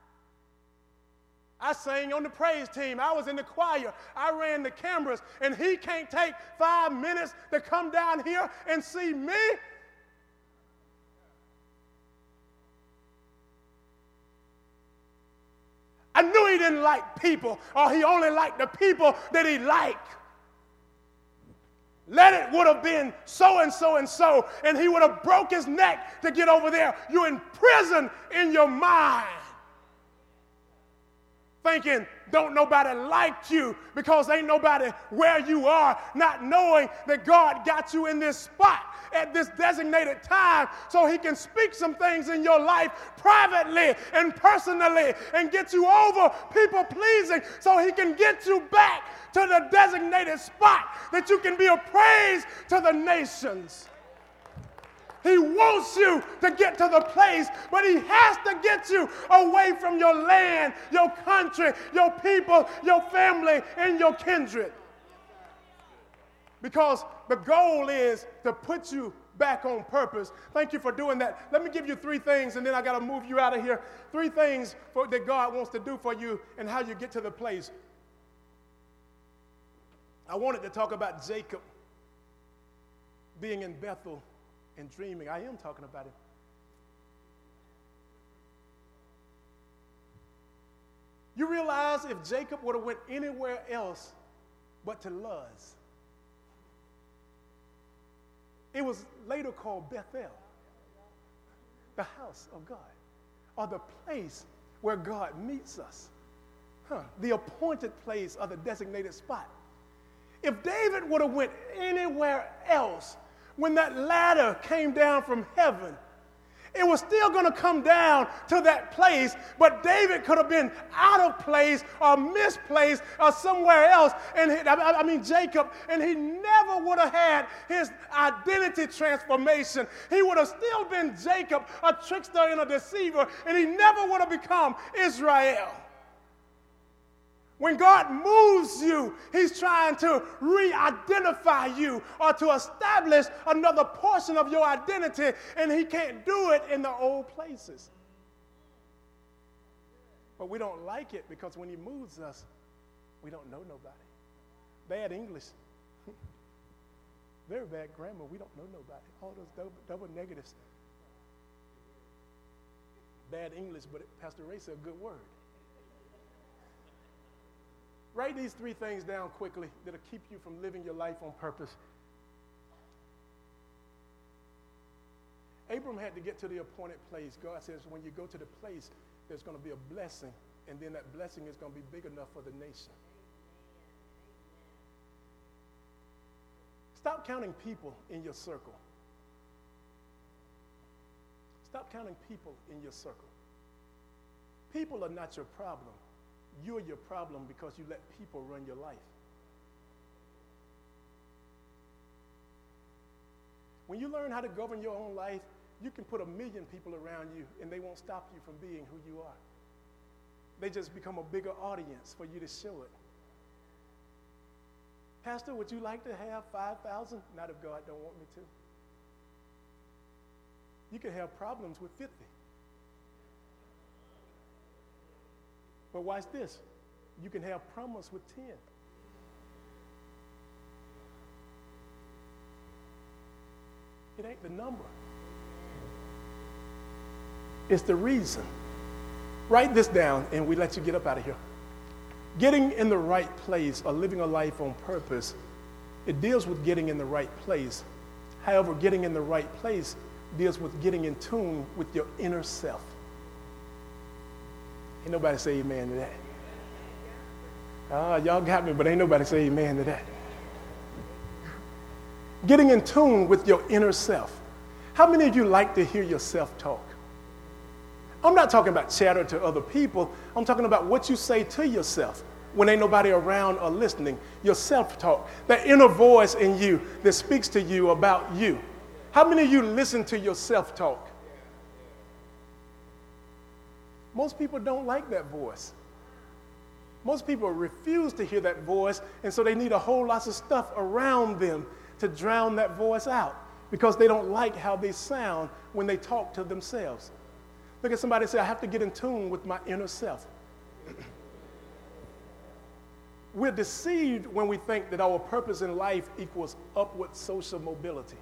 I sang on the praise team. I was in the choir. I ran the cameras. And he can't take 5 minutes to come down here and see me? I knew he didn't like people, or he only liked the people that he liked. Let it would have been so and so and so, and he would have broke his neck to get over there. You're in prison in your mind, thinking don't nobody like you because ain't nobody where you are, not knowing that God got you in this spot at this designated time so he can speak some things in your life privately and personally and get you over people pleasing so he can get you back to the designated spot that you can be a praise to the nations. He wants you to get to the place, but he has to get you away from your land, your country, your people, your family, and your kindred. Because the goal is to put you back on purpose. Thank you for doing that. Let me give you 3 things, and then I got to move you out of here. 3 things that God wants to do for you and how you get to the place. I wanted to talk about Jacob being in Bethel and dreaming. I am talking about it. You realize if Jacob would have went anywhere else but to Luz, it was later called Bethel, the house of God, or the place where God meets us, the appointed place or the designated spot. If David would have went anywhere else, when that ladder came down from heaven, it was still going to come down to that place, but David could have been out of place or misplaced or somewhere else. And Jacob, and he never would have had his identity transformation. He would have still been Jacob, a trickster and a deceiver, and he never would have become Israel. When God moves you, he's trying to re-identify you or to establish another portion of your identity, and he can't do it in the old places. But we don't like it because when he moves us, we don't know nobody. Bad English. Very bad grammar. We don't know nobody. All those double negatives. Bad English, but Pastor Ray said a good word. Write these 3 things down quickly that'll keep you from living your life on purpose. Abram had to get to the appointed place. God says when you go to the place, there's going to be a blessing, and then that blessing is going to be big enough for the nation. Stop counting people in your circle. Stop counting people in your circle. People are not your problem. You're your problem because you let people run your life. When you learn how to govern your own life, you can put 1 million people around you and they won't stop you from being who you are. They just become a bigger audience for you to show it. Pastor, would you like to have 5,000? Not if God don't want me to. You can have problems with 50. But watch this. You can have promise with 10. It ain't the number. It's the reason. Write this down and we let you get up out of here. Getting in the right place or living a life on purpose, it deals with getting in the right place. However, getting in the right place deals with getting in tune with your inner self. Ain't nobody say amen to that. Y'all got me, but ain't nobody say amen to that. Getting in tune with your inner self. How many of you like to hear yourself talk? I'm not talking about chatter to other people. I'm talking about what you say to yourself when ain't nobody around or listening. Your self-talk, that inner voice in you that speaks to you about you. How many of you listen to your self-talk? Most people don't like that voice. Most people refuse to hear that voice, and so they need a whole lot of stuff around them to drown that voice out because they don't like how they sound when they talk to themselves. Look at somebody and say, I have to get in tune with my inner self. We're deceived when we think that our purpose in life equals upward social mobility.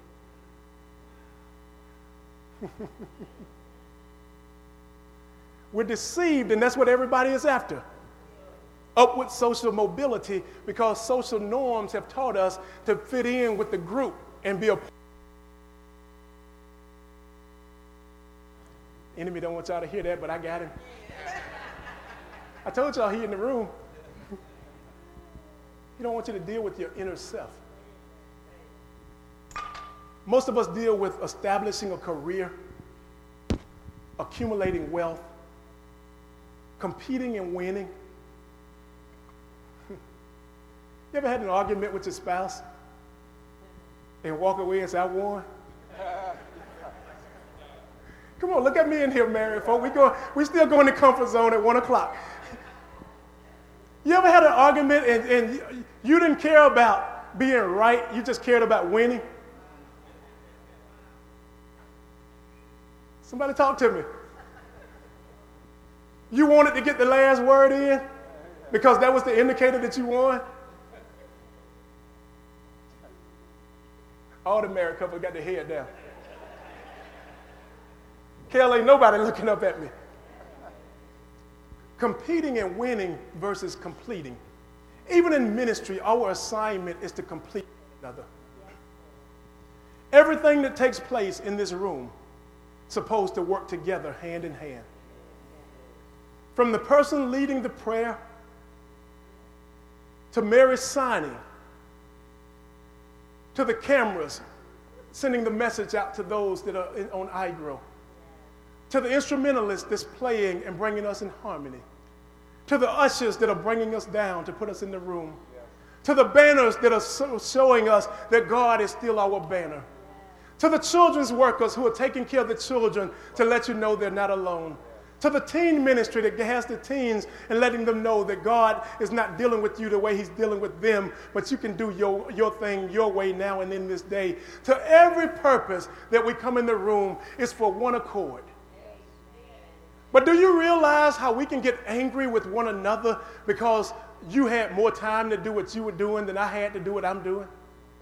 We're deceived, and that's what everybody is after. Upward social mobility, because social norms have taught us to fit in with the group and be a enemy don't want y'all to hear that, but I got him. I told y'all he in the room. He don't want you to deal with your inner self. Most of us deal with establishing a career, accumulating wealth, competing and winning. You ever had an argument with your spouse and walk away and say, I won? Come on, look at me in here, married folk. We still go in the comfort zone at 1 o'clock. You ever had an argument and you didn't care about being right, you just cared about winning? Somebody talk to me. You wanted to get the last word in because that was the indicator that you won? All the married couples got their head down. Kel, ain't nobody looking up at me. Competing and winning versus completing. Even in ministry, our assignment is to complete one another. Everything that takes place in this room is supposed to work together hand in hand. From the person leading the prayer to Mary signing, to the cameras sending the message out to those that are on iGrow, to the instrumentalists that's playing and bringing us in harmony, to the ushers that are bringing us down to put us in the room, to the banners that are showing us that God is still our banner, to the children's workers who are taking care of the children to let you know they're not alone, to the teen ministry that has the teens and letting them know that God is not dealing with you the way he's dealing with them, but you can do your thing your way now and in this day. To every purpose that we come in the room is for one accord. But do you realize how we can get angry with one another because you had more time to do what you were doing than I had to do what I'm doing?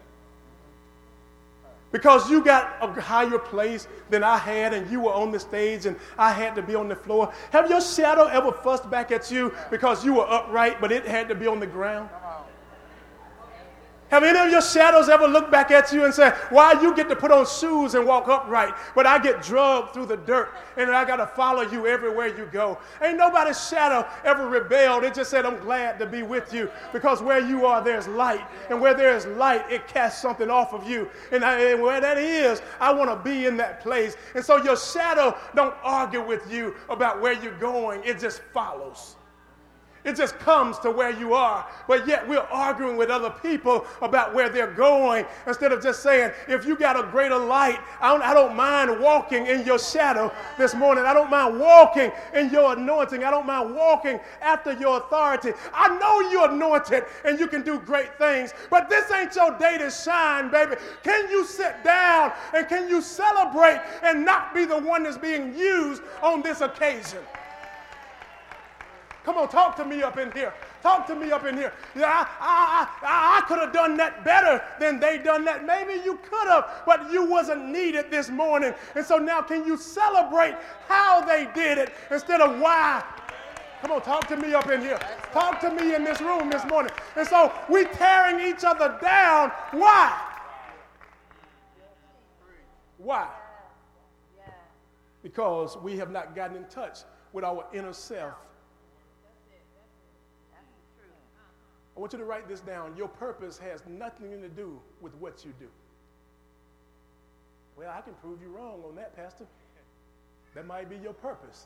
Because you got a higher place than I had and you were on the stage and I had to be on the floor. Have your shadow ever fussed back at you because you were upright but it had to be on the ground? Have any of your shadows ever looked back at you and said, why you get to put on shoes and walk upright, but I get drugged through the dirt and I got to follow you everywhere you go? Ain't nobody's shadow ever rebelled. It just said, I'm glad to be with you, because where you are, there's light. And where there's light, it casts something off of you. And where that is, I want to be in that place. And so your shadow don't argue with you about where you're going. It just follows. It just comes to where you are, but yet we're arguing with other people about where they're going instead of just saying, if you got a greater light, I don't mind walking in your shadow this morning. I don't mind walking in your anointing. I don't mind walking after your authority. I know you're anointed and you can do great things, but this ain't your day to shine, baby. Can you sit down and can you celebrate and not be the one that's being used on this occasion? Come on, talk to me up in here. Talk to me up in here. Yeah, I could have done that better than they done that. Maybe you could have, but you wasn't needed this morning. And so now can you celebrate how they did it instead of why? Come on, talk to me up in here. Talk to me in this room this morning. And so we tearing each other down. Why? Why? Because we have not gotten in touch with our inner self. I want you to write this down. Your purpose has nothing to do with what you do. Well, I can prove you wrong on that, Pastor. That might be your purpose.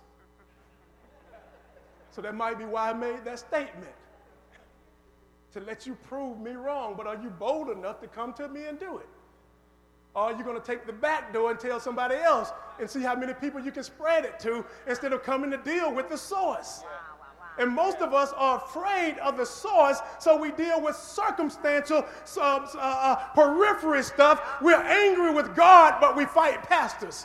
So that might be why I made that statement, to let you prove me wrong. But are you bold enough to come to me and do it? Or are you going to take the back door and tell somebody else and see how many people you can spread it to instead of coming to deal with the source? And most of us are afraid of the source, so we deal with circumstantial, periphery stuff. We're angry with God, but we fight pastors.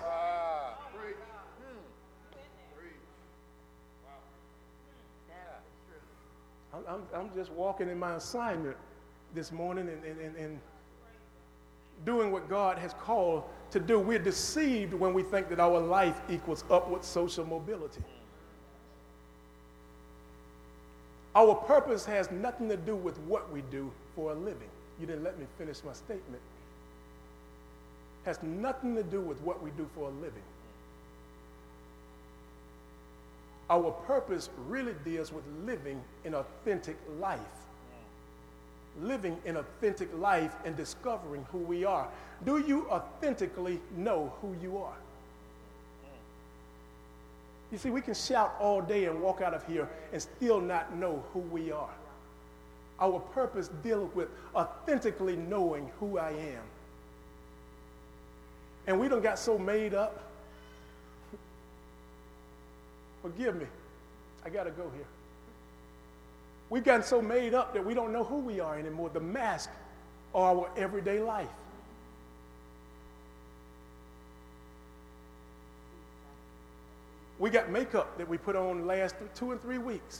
I'm just walking in my assignment this morning and doing what God has called to do. We're deceived when we think that our life equals upward social mobility. Our purpose has nothing to do with what we do for a living. You didn't let me finish my statement. Has nothing to do with what we do for a living. Our purpose really deals with living an authentic life. Living an authentic life and discovering who we are. Do you authentically know who you are? You see, we can shout all day and walk out of here and still not know who we are. Our purpose deals with authentically knowing who I am. And we done got so made up. Forgive me. I got to go here. We've gotten so made up that we don't know who we are anymore. The mask of our everyday life. We got makeup that we put on the last 2 and 3 weeks.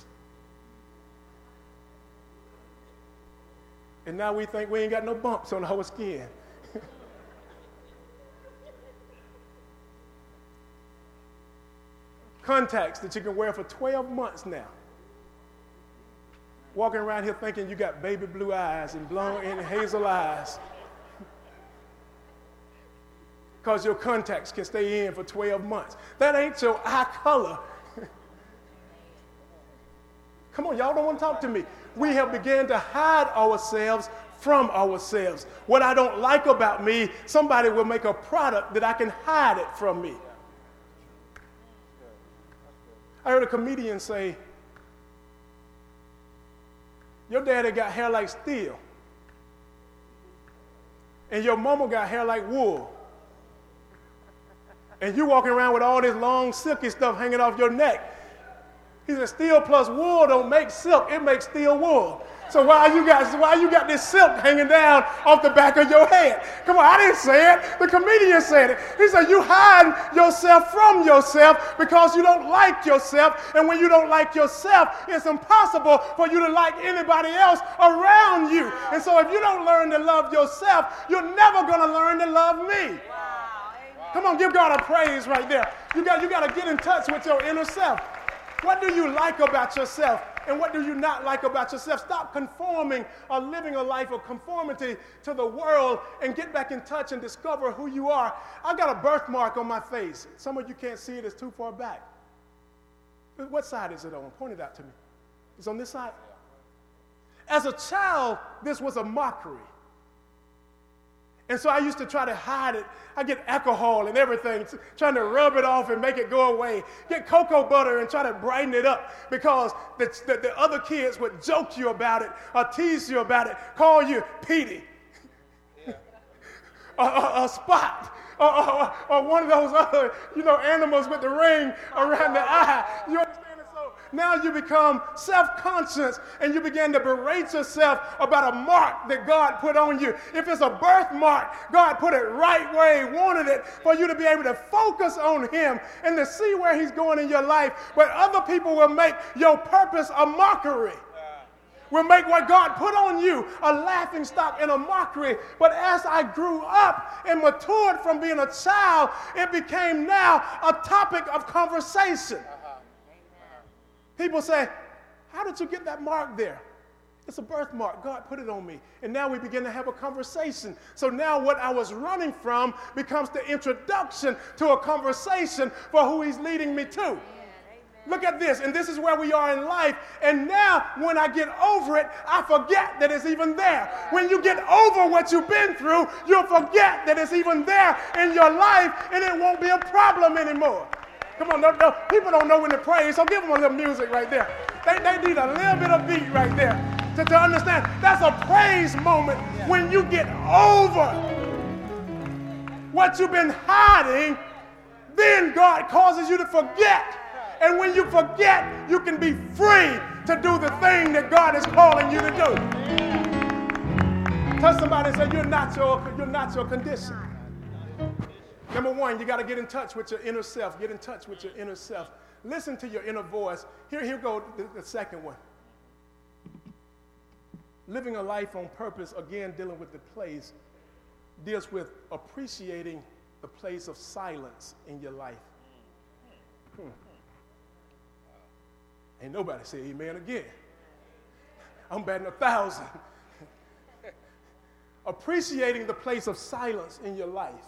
And now we think we ain't got no bumps on our skin. Contacts that you can wear for 12 months now. Walking around here thinking you got baby blue eyes and blonde and hazel eyes. Because your contacts can stay in for 12 months. That ain't your eye color. Come on, y'all don't want to talk to me. We have begun to hide ourselves from ourselves. What I don't like about me, somebody will make a product that I can hide it from me. I heard a comedian say, your daddy got hair like steel, and your mama got hair like wool. And you walking around with all this long silky stuff hanging off your neck. He said, steel plus wool don't make silk, it makes steel wool. So why you got this silk hanging down off the back of your head? Come on, I didn't say it. The comedian said it. He said, you hide yourself from yourself because you don't like yourself. And when you don't like yourself, it's impossible for you to like anybody else around you. And so if you don't learn to love yourself, you're never going to learn to love me. Come on, give God a praise right there. You got to get in touch with your inner self. What do you like about yourself? And what do you not like about yourself? Stop conforming or living a life of conformity to the world and get back in touch and discover who you are. I got a birthmark on my face. Some of you can't see it. It's too far back. What side is it on? Point it out to me. It's on this side? As a child, this was a mockery. And so I used to try to hide it. I get alcohol and everything, trying to rub it off and make it go away. Get cocoa butter and try to brighten it up because the other kids would joke you about it or tease you about it, call you Petey, or Spot, or one of those other, animals with the ring around the eye. You understand? Now you become self-conscious and you begin to berate yourself about a mark that God put on you. If it's a birthmark, God put it right where He wanted it for you to be able to focus on Him and to see where He's going in your life. But other people will make your purpose a mockery. Will make what God put on you a laughing stock and a mockery. But as I grew up and matured from being a child, it became now a topic of conversation. People say, how did you get that mark there? It's a birthmark. God put it on me. And now we begin to have a conversation. So now what I was running from becomes the introduction to a conversation for who He's leading me to. Amen. Look at this. And this is where we are in life. And now when I get over it, I forget that it's even there. When you get over what you've been through, you'll forget that it's even there in your life and it won't be a problem anymore. Come on, no, people don't know when to praise, so give them a little music right there. They need a little bit of beat right there to understand. That's a praise moment when you get over what you've been hiding, then God causes you to forget. And when you forget, you can be free to do the thing that God is calling you to do. Tell somebody and say, you're not your condition. Number one, you got to get in touch with your inner self. Get in touch with your inner self. Listen to your inner voice. Here go the second one. Living a life on purpose, again, dealing with the place, deals with appreciating the place of silence in your life. Ain't nobody say amen again. I'm batting 1,000. Appreciating the place of silence in your life.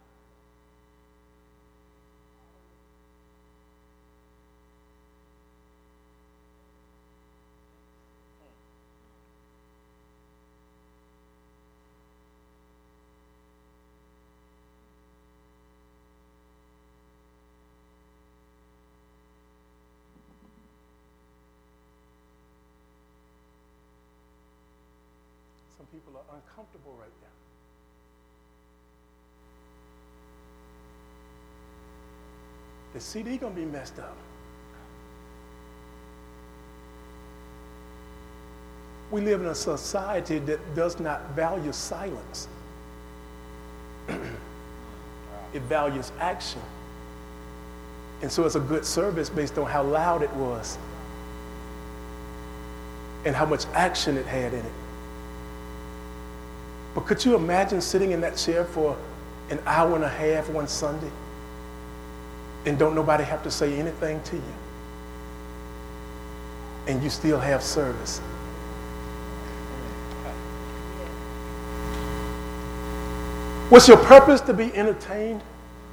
Some people are uncomfortable right now. The CD gonna be messed up. We live in a society that does not value silence. It values action. And so it's a good service based on how loud it was and how much action it had in it. But could you imagine sitting in that chair for an hour and a half one Sunday and don't nobody have to say anything to you? And you still have service. Was your purpose to be entertained?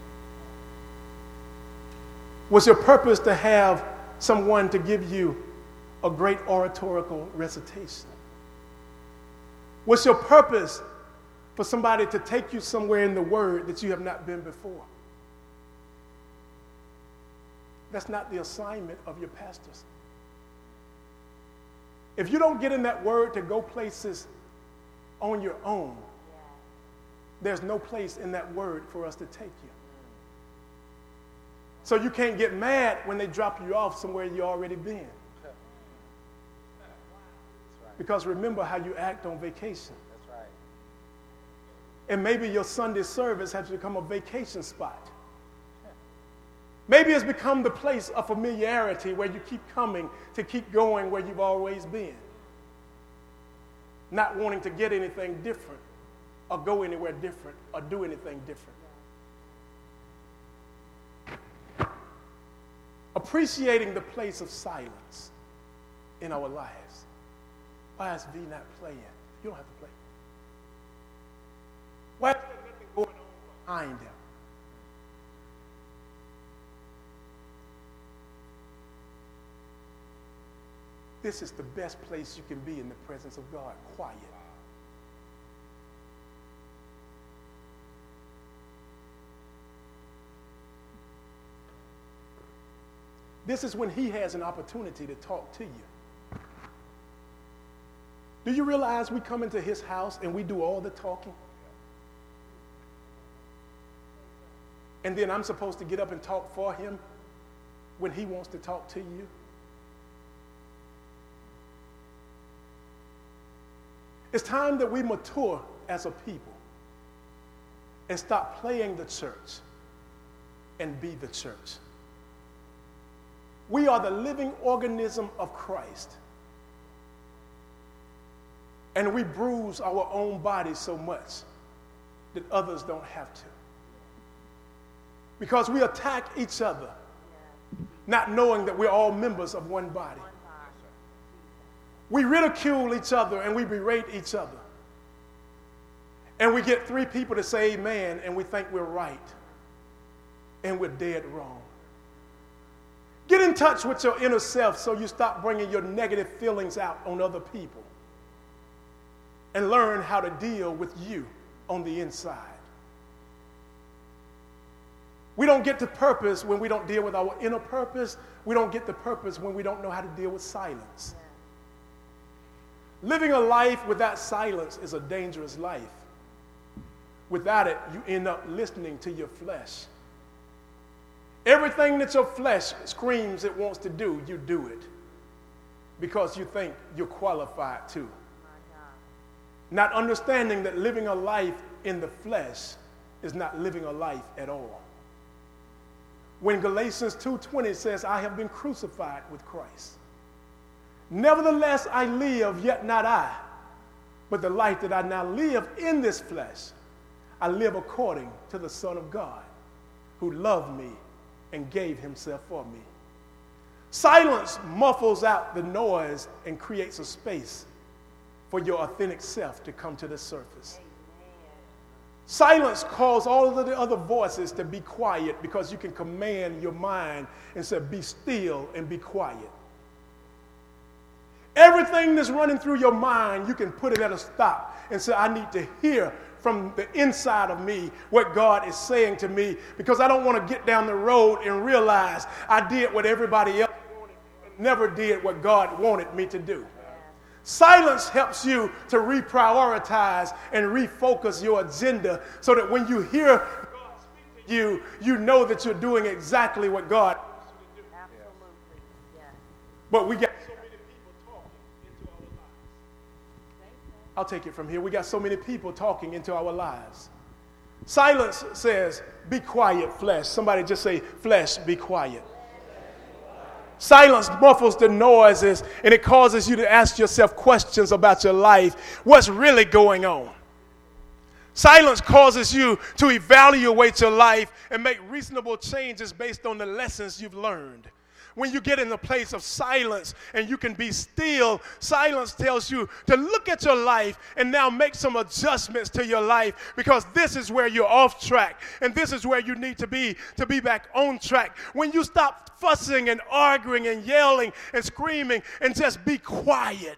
Was your purpose to have someone to give you a great oratorical recitation? Was your purpose for somebody to take you somewhere in the Word that you have not been before? That's not the assignment of your pastors. If you don't get in that Word to go places on your own, there's no place in that Word for us to take you. So you can't get mad when they drop you off somewhere you already been. Because remember how you act on vacation. That's right. And maybe your Sunday service has become a vacation spot. Maybe it's become the place of familiarity where you keep coming to keep going where you've always been. Not wanting to get anything different or go anywhere different or do anything different. Appreciating the place of silence. in our lives. Why is V not playing? You don't have to play. Why is there nothing going on behind him? This is the best place you can be in the presence of God, quiet. This is when he has an opportunity to talk to you. Do you realize we come into his house and we do all the talking? And then I'm supposed to get up and talk for him when he wants to talk to you? It's time that we mature as a people and stop playing the church and be the church. We are the living organism of Christ. And we bruise our own bodies so much that others don't have to. Because we attack each other, not knowing that we're all members of one body. We ridicule each other and we berate each other. And we get 3 people to say amen and we think we're right. And we're dead wrong. Get in touch with your inner self so you stop bringing your negative feelings out on other people. And learn how to deal with you on the inside. We don't get to purpose when we don't deal with our inner purpose. We don't get to purpose when we don't know how to deal with silence. Living a life without silence is a dangerous life. Without it, you end up listening to your flesh. Everything that your flesh screams it wants to do, you do it because you think you're qualified to. Not understanding that living a life in the flesh is not living a life at all. When Galatians 2:20 says, I have been crucified with Christ. Nevertheless, I live, yet not I, but the life that I now live in this flesh, I live according to the Son of God, who loved me and gave himself for me. Silence muffles out the noise and creates a space for your authentic self to come to the surface. Silence calls all of the other voices to be quiet because you can command your mind and say, be still and be quiet. Everything that's running through your mind, you can put it at a stop and say, I need to hear from the inside of me what God is saying to me, because I don't want to get down the road and realize I did what everybody else wanted and never did what God wanted me to do. Silence helps you to reprioritize and refocus your agenda so that when you hear God speak to you, you know that you're doing exactly what God wants you to do. Absolutely. Yeah. But we got so many people talking into our lives. I'll take it from here. We got so many people talking into our lives. Silence says, be quiet, flesh. Somebody just say, flesh, be quiet. Silence muffles the noises, and it causes you to ask yourself questions about your life. What's really going on? Silence causes you to evaluate your life and make reasonable changes based on the lessons you've learned. When you get in the place of silence and you can be still, silence tells you to look at your life and now make some adjustments to your life, because this is where you're off track and this is where you need to be back on track. When you stop fussing and arguing and yelling and screaming and just be quiet.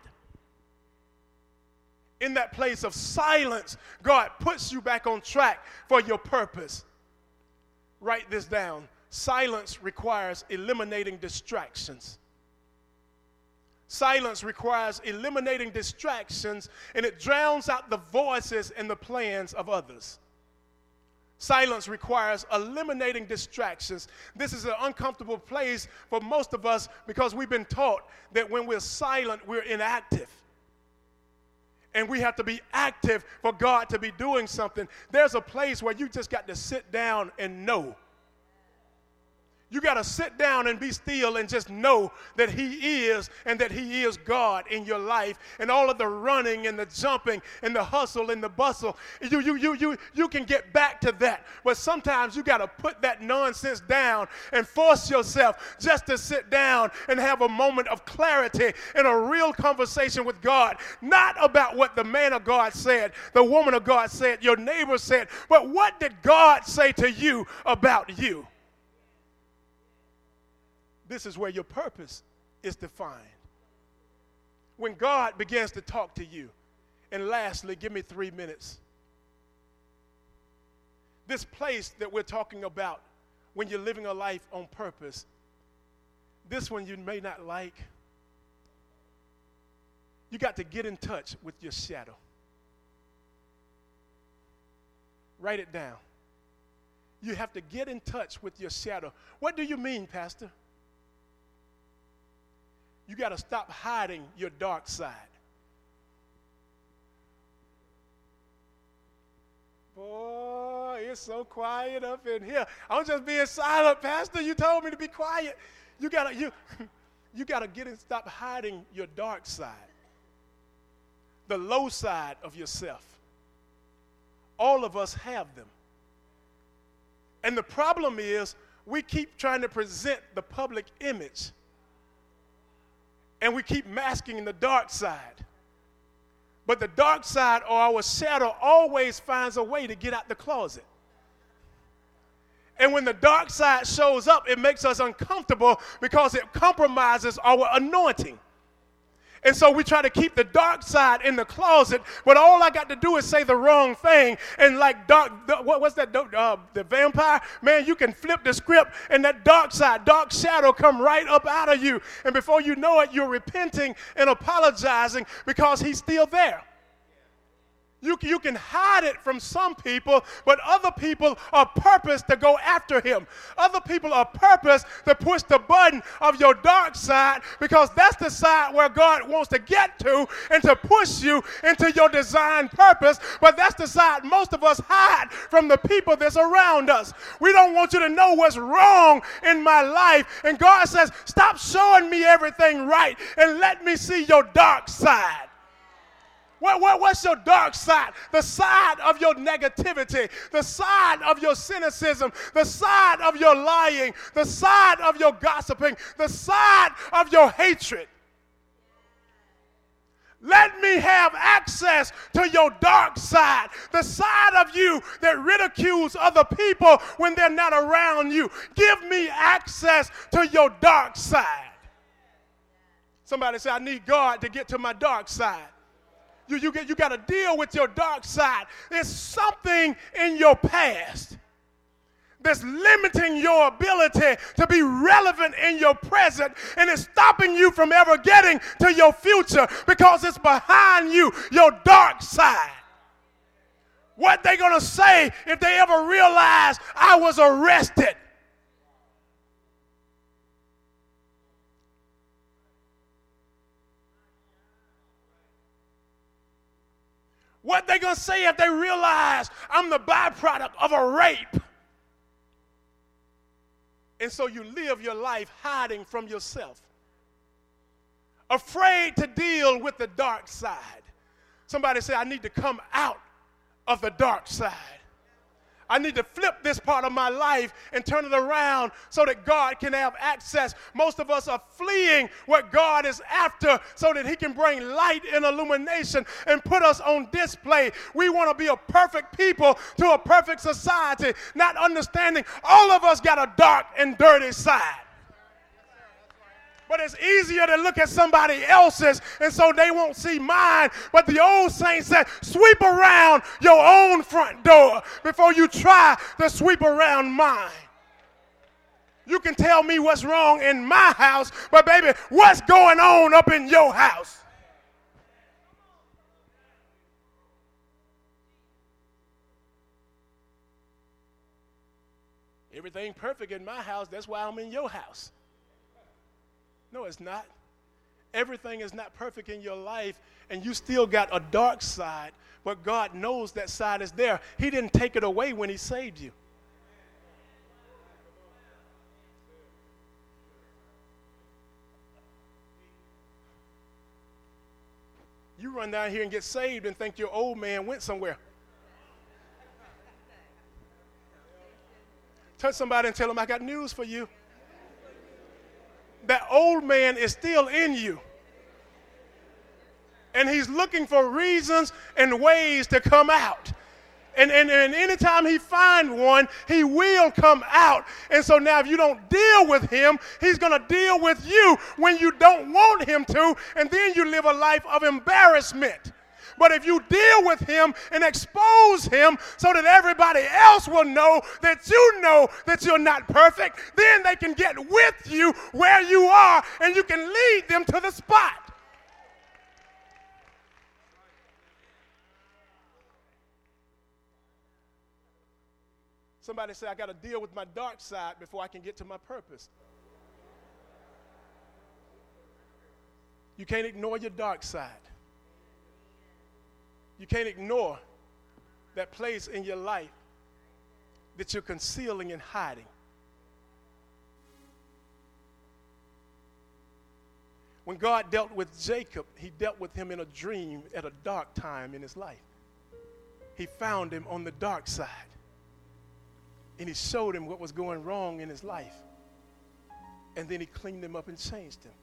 In that place of silence, God puts you back on track for your purpose. Write this down. Silence requires eliminating distractions. Silence requires eliminating distractions, and it drowns out the voices and the plans of others. Silence requires eliminating distractions. This is an uncomfortable place for most of us because we've been taught that when we're silent, we're inactive. And we have to be active for God to be doing something. There's a place where you just got to sit down and know. You got to sit down and be still and just know that he is and that he is God in your life. And all of the running and the jumping and the hustle and the bustle, you can get back to that. But sometimes you got to put that nonsense down and force yourself just to sit down and have a moment of clarity and a real conversation with God. Not about what the man of God said, the woman of God said, your neighbor said, but what did God say to you about you? This is where your purpose is defined. When God begins to talk to you. And lastly, give me 3 minutes. This place that we're talking about when you're living a life on purpose, this one you may not like. You got to get in touch with your shadow. Write it down. You have to get in touch with your shadow. What do you mean, Pastor? You got to stop hiding your dark side. Boy, it's so quiet up in here. I'm just being silent, Pastor. You told me to be quiet. You gotta get and stop hiding your dark side, the low side of yourself. All of us have them. And the problem is we keep trying to present the public image. And we keep masking the dark side. But the dark side or our shadow always finds a way to get out the closet. And when the dark side shows up, it makes us uncomfortable because it compromises our anointing. And so we try to keep the dark side in the closet, but all I got to do is say the wrong thing. And like what's that, the vampire? Man, you can flip the script and that dark side, dark shadow come right up out of you. And before you know it, you're repenting and apologizing because he's still there. You can hide it from some people, but other people are purposed to go after him. Other people are purposed to push the button of your dark side because that's the side where God wants to get to and to push you into your designed purpose. But that's the side most of us hide from the people that's around us. We don't want you to know what's wrong in my life. And God says, stop showing me everything right and let me see your dark side. What's your dark side? The side of your negativity, the side of your cynicism, the side of your lying, the side of your gossiping, the side of your hatred. Let me have access to your dark side, the side of you that ridicules other people when they're not around you. Give me access to your dark side. Somebody say, I need God to get to my dark side. You got to deal with your dark side. There's something in your past that's limiting your ability to be relevant in your present, and it's stopping you from ever getting to your future because it's behind you, your dark side. What they going to say if they ever realize I was arrested? What they going to say if they realize I'm the byproduct of a rape? And so you live your life hiding from yourself, afraid to deal with the dark side. Somebody say, I need to come out of the dark side. I need to flip this part of my life and turn it around so that God can have access. Most of us are fleeing what God is after so that he can bring light and illumination and put us on display. We want to be a perfect people to a perfect society, not understanding all of us got a dark and dirty side. But it's easier to look at somebody else's, and so they won't see mine. But the old saint said, sweep around your own front door before you try to sweep around mine. You can tell me what's wrong in my house, but baby, what's going on up in your house? Everything perfect in my house, that's why I'm in your house. No, it's not. Everything is not perfect in your life, and you still got a dark side, but God knows that side is there. He didn't take it away when he saved you. You run down here and get saved and think your old man went somewhere. Touch somebody and tell them, I got news for you. That old man is still in you. And he's looking for reasons and ways to come out. And anytime he finds one, he will come out. And so now if you don't deal with him, he's going to deal with you when you don't want him to. And then you live a life of embarrassment. But if you deal with him and expose him so that everybody else will know that you're not perfect, then they can get with you where you are and you can lead them to the spot. Somebody say, I got to deal with my dark side before I can get to my purpose. You can't ignore your dark side. You can't ignore that place in your life that you're concealing and hiding. When God dealt with Jacob, he dealt with him in a dream at a dark time in his life. He found him on the dark side. And he showed him what was going wrong in his life. And then he cleaned him up and changed him.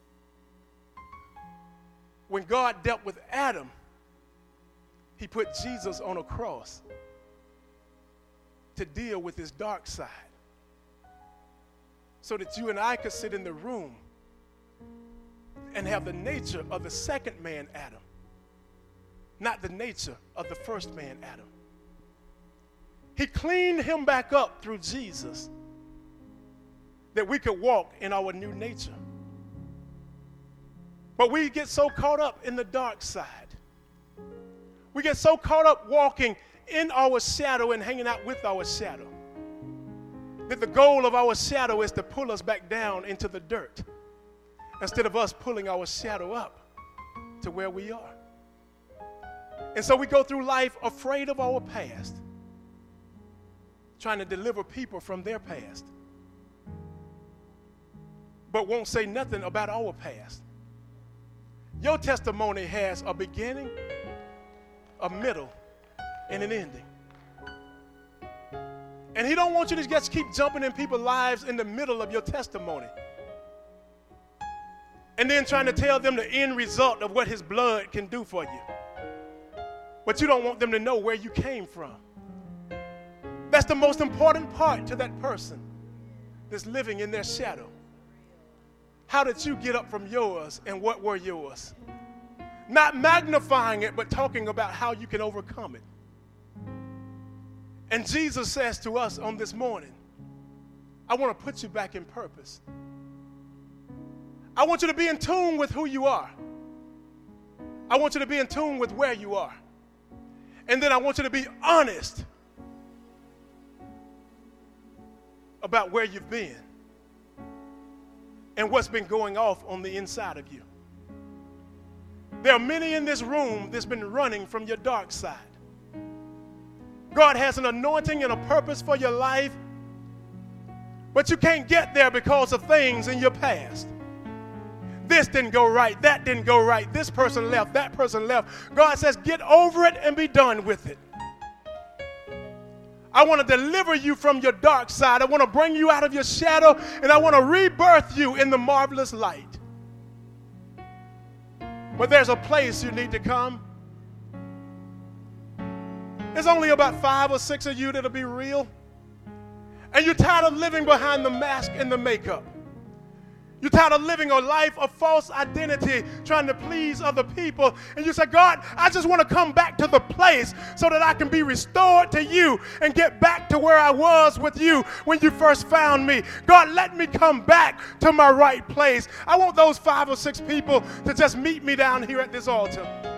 When God dealt with Adam, he put Jesus on a cross to deal with his dark side so that you and I could sit in the room and have the nature of the second man, Adam, not the nature of the first man, Adam. He cleaned him back up through Jesus that we could walk in our new nature. But we get so caught up in the dark side. We get so caught up walking in our shadow and hanging out with our shadow that the goal of our shadow is to pull us back down into the dirt instead of us pulling our shadow up to where we are. And so we go through life afraid of our past, trying to deliver people from their past, but won't say nothing about our past. Your testimony has a beginning, a middle, and an ending. And he don't want you to just keep jumping in people's lives in the middle of your testimony and then trying to tell them the end result of what his blood can do for you. But you don't want them to know where you came from. That's the most important part to that person that's living in their shadow. How did you get up from yours and what were yours? Not magnifying it, but talking about how you can overcome it. And Jesus says to us on this morning, I want to put you back in purpose. I want you to be in tune with who you are. I want you to be in tune with where you are. And then I want you to be honest about where you've been and what's been going off on the inside of you. There are many in this room that's been running from your dark side. God has an anointing and a purpose for your life, but you can't get there because of things in your past. This didn't go right, that didn't go right, this person left, that person left. God says, get over it and be done with it. I want to deliver you from your dark side. I want to bring you out of your shadow, and I want to rebirth you in the marvelous light. But there's a place you need to come. There's only about 5 or 6 of you that'll be real. And you're tired of living behind the mask and the makeup. You're tired of living a life of false identity, trying to please other people. And you say, God, I just want to come back to the place so that I can be restored to you and get back to where I was with you when you first found me. God, let me come back to my right place. I want those 5 or 6 people to just meet me down here at this altar.